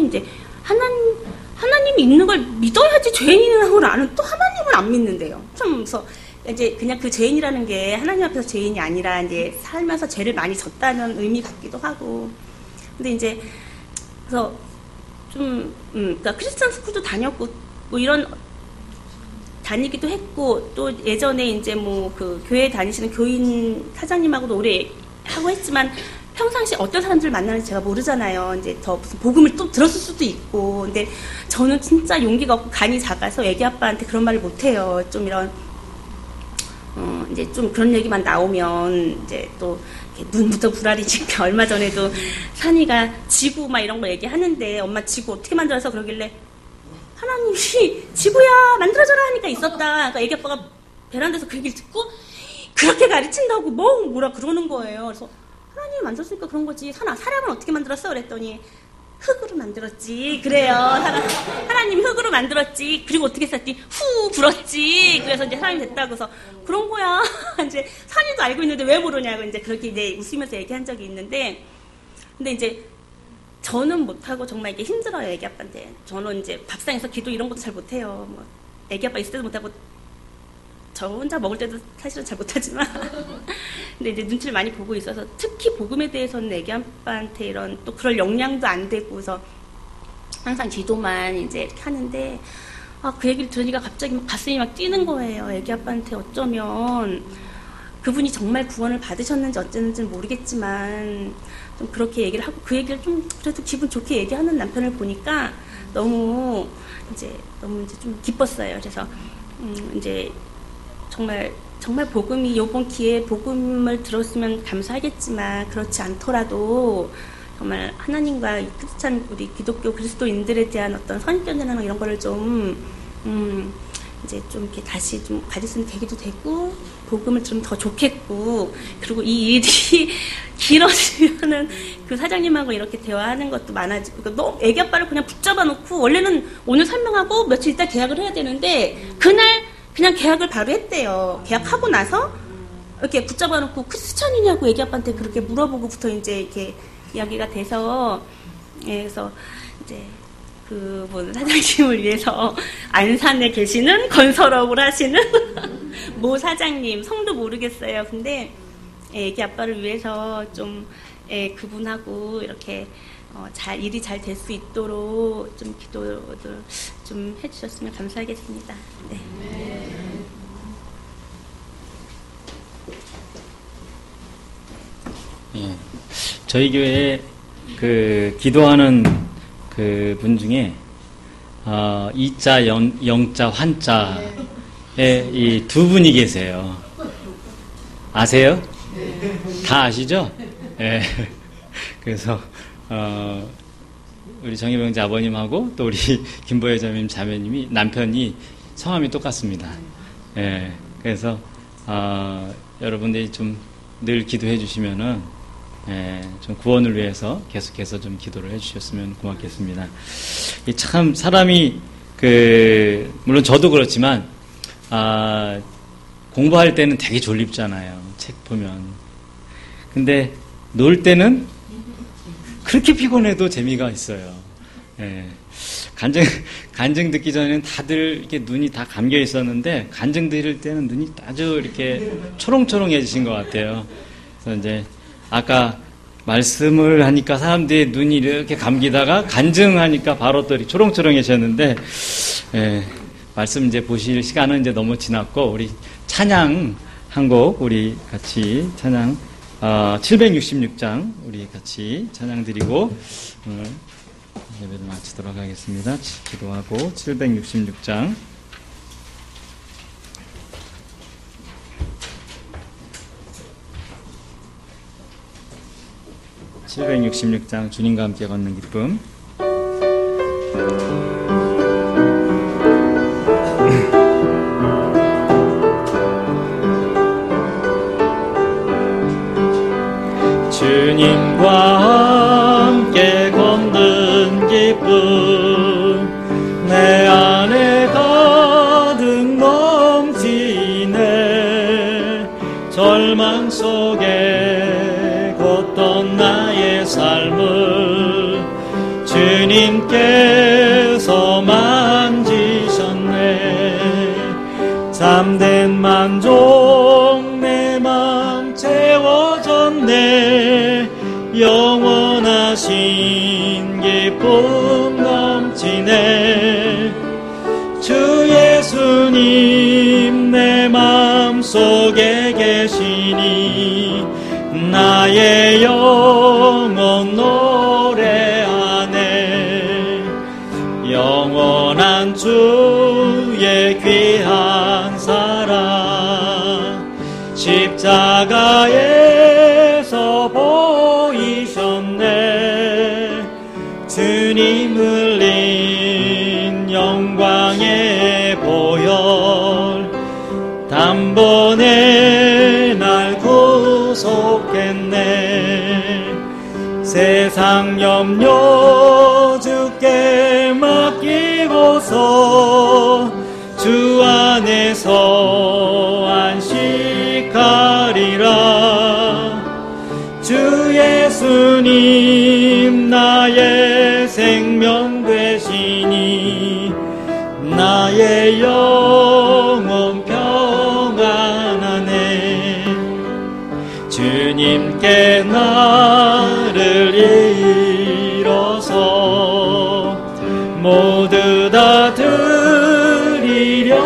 하나님이 있는 걸 믿어야지 죄인이라는 걸 아는 또 하나님을 안 믿는데요. 그래서 이제 그냥 그 죄인이라는 게 하나님 앞에서 죄인이 아니라 이제 살면서 죄를 많이 졌다는 의미 같기도 하고. 근데 이제 그래서 그러니까 크리스찬 스쿨도 다녔고 이런 다니기도 했고, 또 예전에 이제 그 교회 다니시는 교인 사장님하고도 오래 하고 했지만, 평상시 어떤 사람들을 만나는지 제가 모르잖아요. 이제 더 무슨 복음을 또 들었을 수도 있고. 근데 저는 진짜 용기가 없고 간이 작아서 애기 아빠한테 그런 말을 못해요. 좀 이런, 이제 좀 그런 얘기만 나오면 이제 또 눈부터 불알이니까. 얼마 전에도 산이가 지구 막 이런 거 얘기하는데, 엄마 지구 어떻게 만들어서 그러길래, 하나님이 지구야 만들어줘라 하니까 있었다. 그러니까 애기 아빠가 베란다에서 그 얘기를 듣고 그렇게 가르친다고 뭐라 그러는 거예요. 그래서 하나님이 만들었으니까 그런 거지. 사람은 어떻게 만들었어? 그랬더니 흙으로 만들었지. 그래요. 하나님이 흙으로 만들었지. 그리고 어떻게 했었지? 후 불었지. 그래서 이제 사람이 됐다고 해서 그런 거야. 이제 산이도 알고 있는데 왜 모르냐고 이제 그렇게 이제 웃으면서 얘기한 적이 있는데, 근데 이제 저는 못하고 정말 이게 힘들어요, 애기 아빠한테. 저는 이제 밥상에서 기도 이런 것도 잘 못해요. 뭐 애기 아빠 있을 때도 못하고 저 혼자 먹을 때도 사실은 잘 못하지만 근데 이제 눈치를 많이 보고 있어서 특히 복음에 대해서는 애기 아빠한테 이런 또 그럴 역량도 안 되고서 항상 기도만 이제 이렇게 하는데 그 얘기를 들으니까 갑자기 막 가슴이 막 뛰는 거예요. 애기 아빠한테 어쩌면 그분이 정말 구원을 받으셨는지 어쨌는지는 모르겠지만 좀 그렇게 얘기를 하고 그 얘기를 좀 그래도 기분 좋게 얘기하는 남편을 보니까 너무 이제 좀 기뻤어요. 그래서 이제 정말 복음이 이번 기회에 복음을 들었으면 감사하겠지만 그렇지 않더라도 정말 하나님과 크리스찬 우리 기독교 그리스도인들에 대한 어떤 선입견이나 이런 거를 좀 이제 좀 이렇게 다시 좀 가질 수 있는 계기도 되고 복음을 들으면 더 좋겠고 그리고 이 일이 길어지면은 그 사장님하고 이렇게 대화하는 것도 많아지고 그러니까 너무 애기 아빠를 그냥 붙잡아 놓고 원래는 오늘 설명하고 며칠 있다 계약을 해야 되는데 그날 그냥 계약을 바로 했대요. 계약하고 나서 이렇게 붙잡아 놓고 크리스찬이냐고 애기 아빠한테 그렇게 물어보고부터 이제 이렇게 이야기가 돼서 그래서 이제 그분 사장님을 위해서 안산에 계시는 건설업을 하시는 모 사장님 성도 모르겠어요. 근데 애기 아빠를 위해서 좀 그분하고 이렇게 일이 잘 될 수 있도록 좀 기도를 좀 해주셨으면 감사하겠습니다. 네. 예. 저희 교회에 그 기도하는 그 분 중에 이자 영자 환자에 이 두 분이 계세요. 아세요? 다 아시죠? 예. 그래서 우리 정혜병자 아버님하고 또 우리 김보혜 자매님이 남편이 성함이 똑같습니다. 예. 그래서 여러분들이 좀 늘 기도해 주시면은 좀 구원을 위해서 계속해서 좀 기도를 해주셨으면 고맙겠습니다. 참 사람이 물론 저도 그렇지만 공부할 때는 되게 졸립잖아요. 책 보면. 근데 놀 때는 그렇게 피곤해도 재미가 있어요. 간증 듣기 전에는 다들 이렇게 눈이 다 감겨 있었는데 간증 들을 때는 눈이 아주 이렇게 초롱초롱해지신 것 같아요. 그래서 이제 아까 말씀을 하니까 사람들이 눈이 이렇게 감기다가 간증하니까 바로 또 이렇게 초롱초롱해졌는데 말씀 이제 보실 시간은 이제 너무 지났고 우리 찬양 한 곡 우리 같이 찬양 766장 우리 같이 찬양 드리고 오늘 예배를 마치도록 하겠습니다. 기도하고 766장 주님과 함께 걷는 기쁨. 주님과 함께 걷는 기쁨 내 안에 가득 넘치네. 절망 속에 걷던 나의 삶을 주님께서 만지셨네. 참된 만족 내 맘 채워졌네. 영원하신 기쁨 넘치네. 주 예수님 내 맘속에 계시니 나의 영혼 노래하네. 영원한 주의 귀한 사랑 십자가에서 보이셨네. 주님 흘린 영광의 보혈 단번에 날 구속했네. 세상 염려 주께 맡기고서 주 안에서 안식하리라. 주 예수님 나의 주님께 나를 잃어서 모두 다 드리려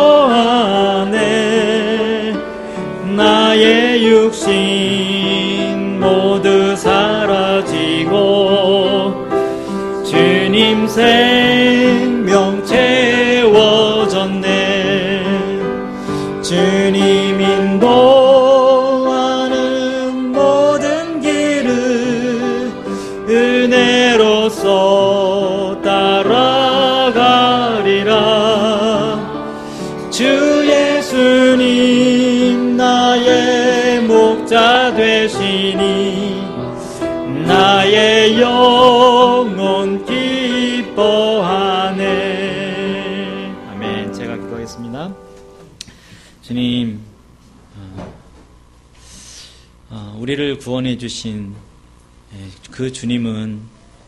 하네. 나의 육신 모두 사라지고 주님 생명 채워졌네. 주님 인도하는 모든 길을 은혜로서 따라가리라. 주 예수님 나의 목자 되시니 나의 영혼 기뻐하네. 아멘. 제가 기도하겠습니다. 주님, 우리를 구원해 주신 그 주님은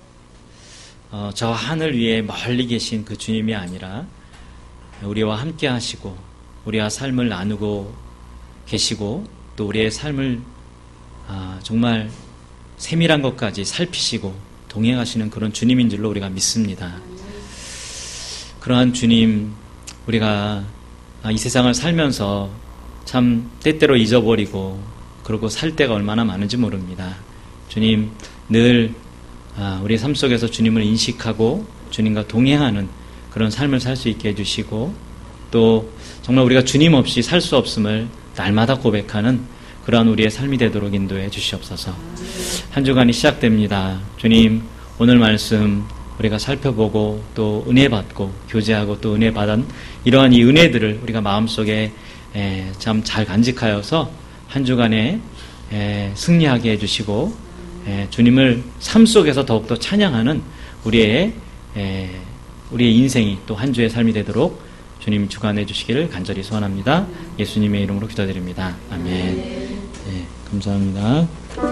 저 하늘 위에 멀리 계신 그 주님이 아니라 우리와 함께 하시고 우리와 삶을 나누고 계시고 또 우리의 삶을 정말 세밀한 것까지 살피시고 동행하시는 그런 주님인 줄로 우리가 믿습니다. 그러한 주님, 우리가 이 세상을 살면서 참 때때로 잊어버리고 그러고 살 때가 얼마나 많은지 모릅니다. 주님, 늘 우리의 삶 속에서 주님을 인식하고 주님과 동행하는 그런 삶을 살 수 있게 해주시고 또 정말 우리가 주님 없이 살 수 없음을 날마다 고백하는 그러한 우리의 삶이 되도록 인도해 주시옵소서. 한 주간이 시작됩니다. 주님, 오늘 말씀 우리가 살펴보고 또 은혜 받고 교제하고 또 은혜 받은 이러한 이 은혜들을 우리가 마음속에 참 잘 간직하여서 한 주간에 승리하게 해주시고 주님을 삶 속에서 더욱더 찬양하는 우리의 인생이 또 한 주의 삶이 되도록 주님 주관해 주시기를 간절히 소원합니다. 예수님의 이름으로 기도드립니다. 아멘. 감사합니다.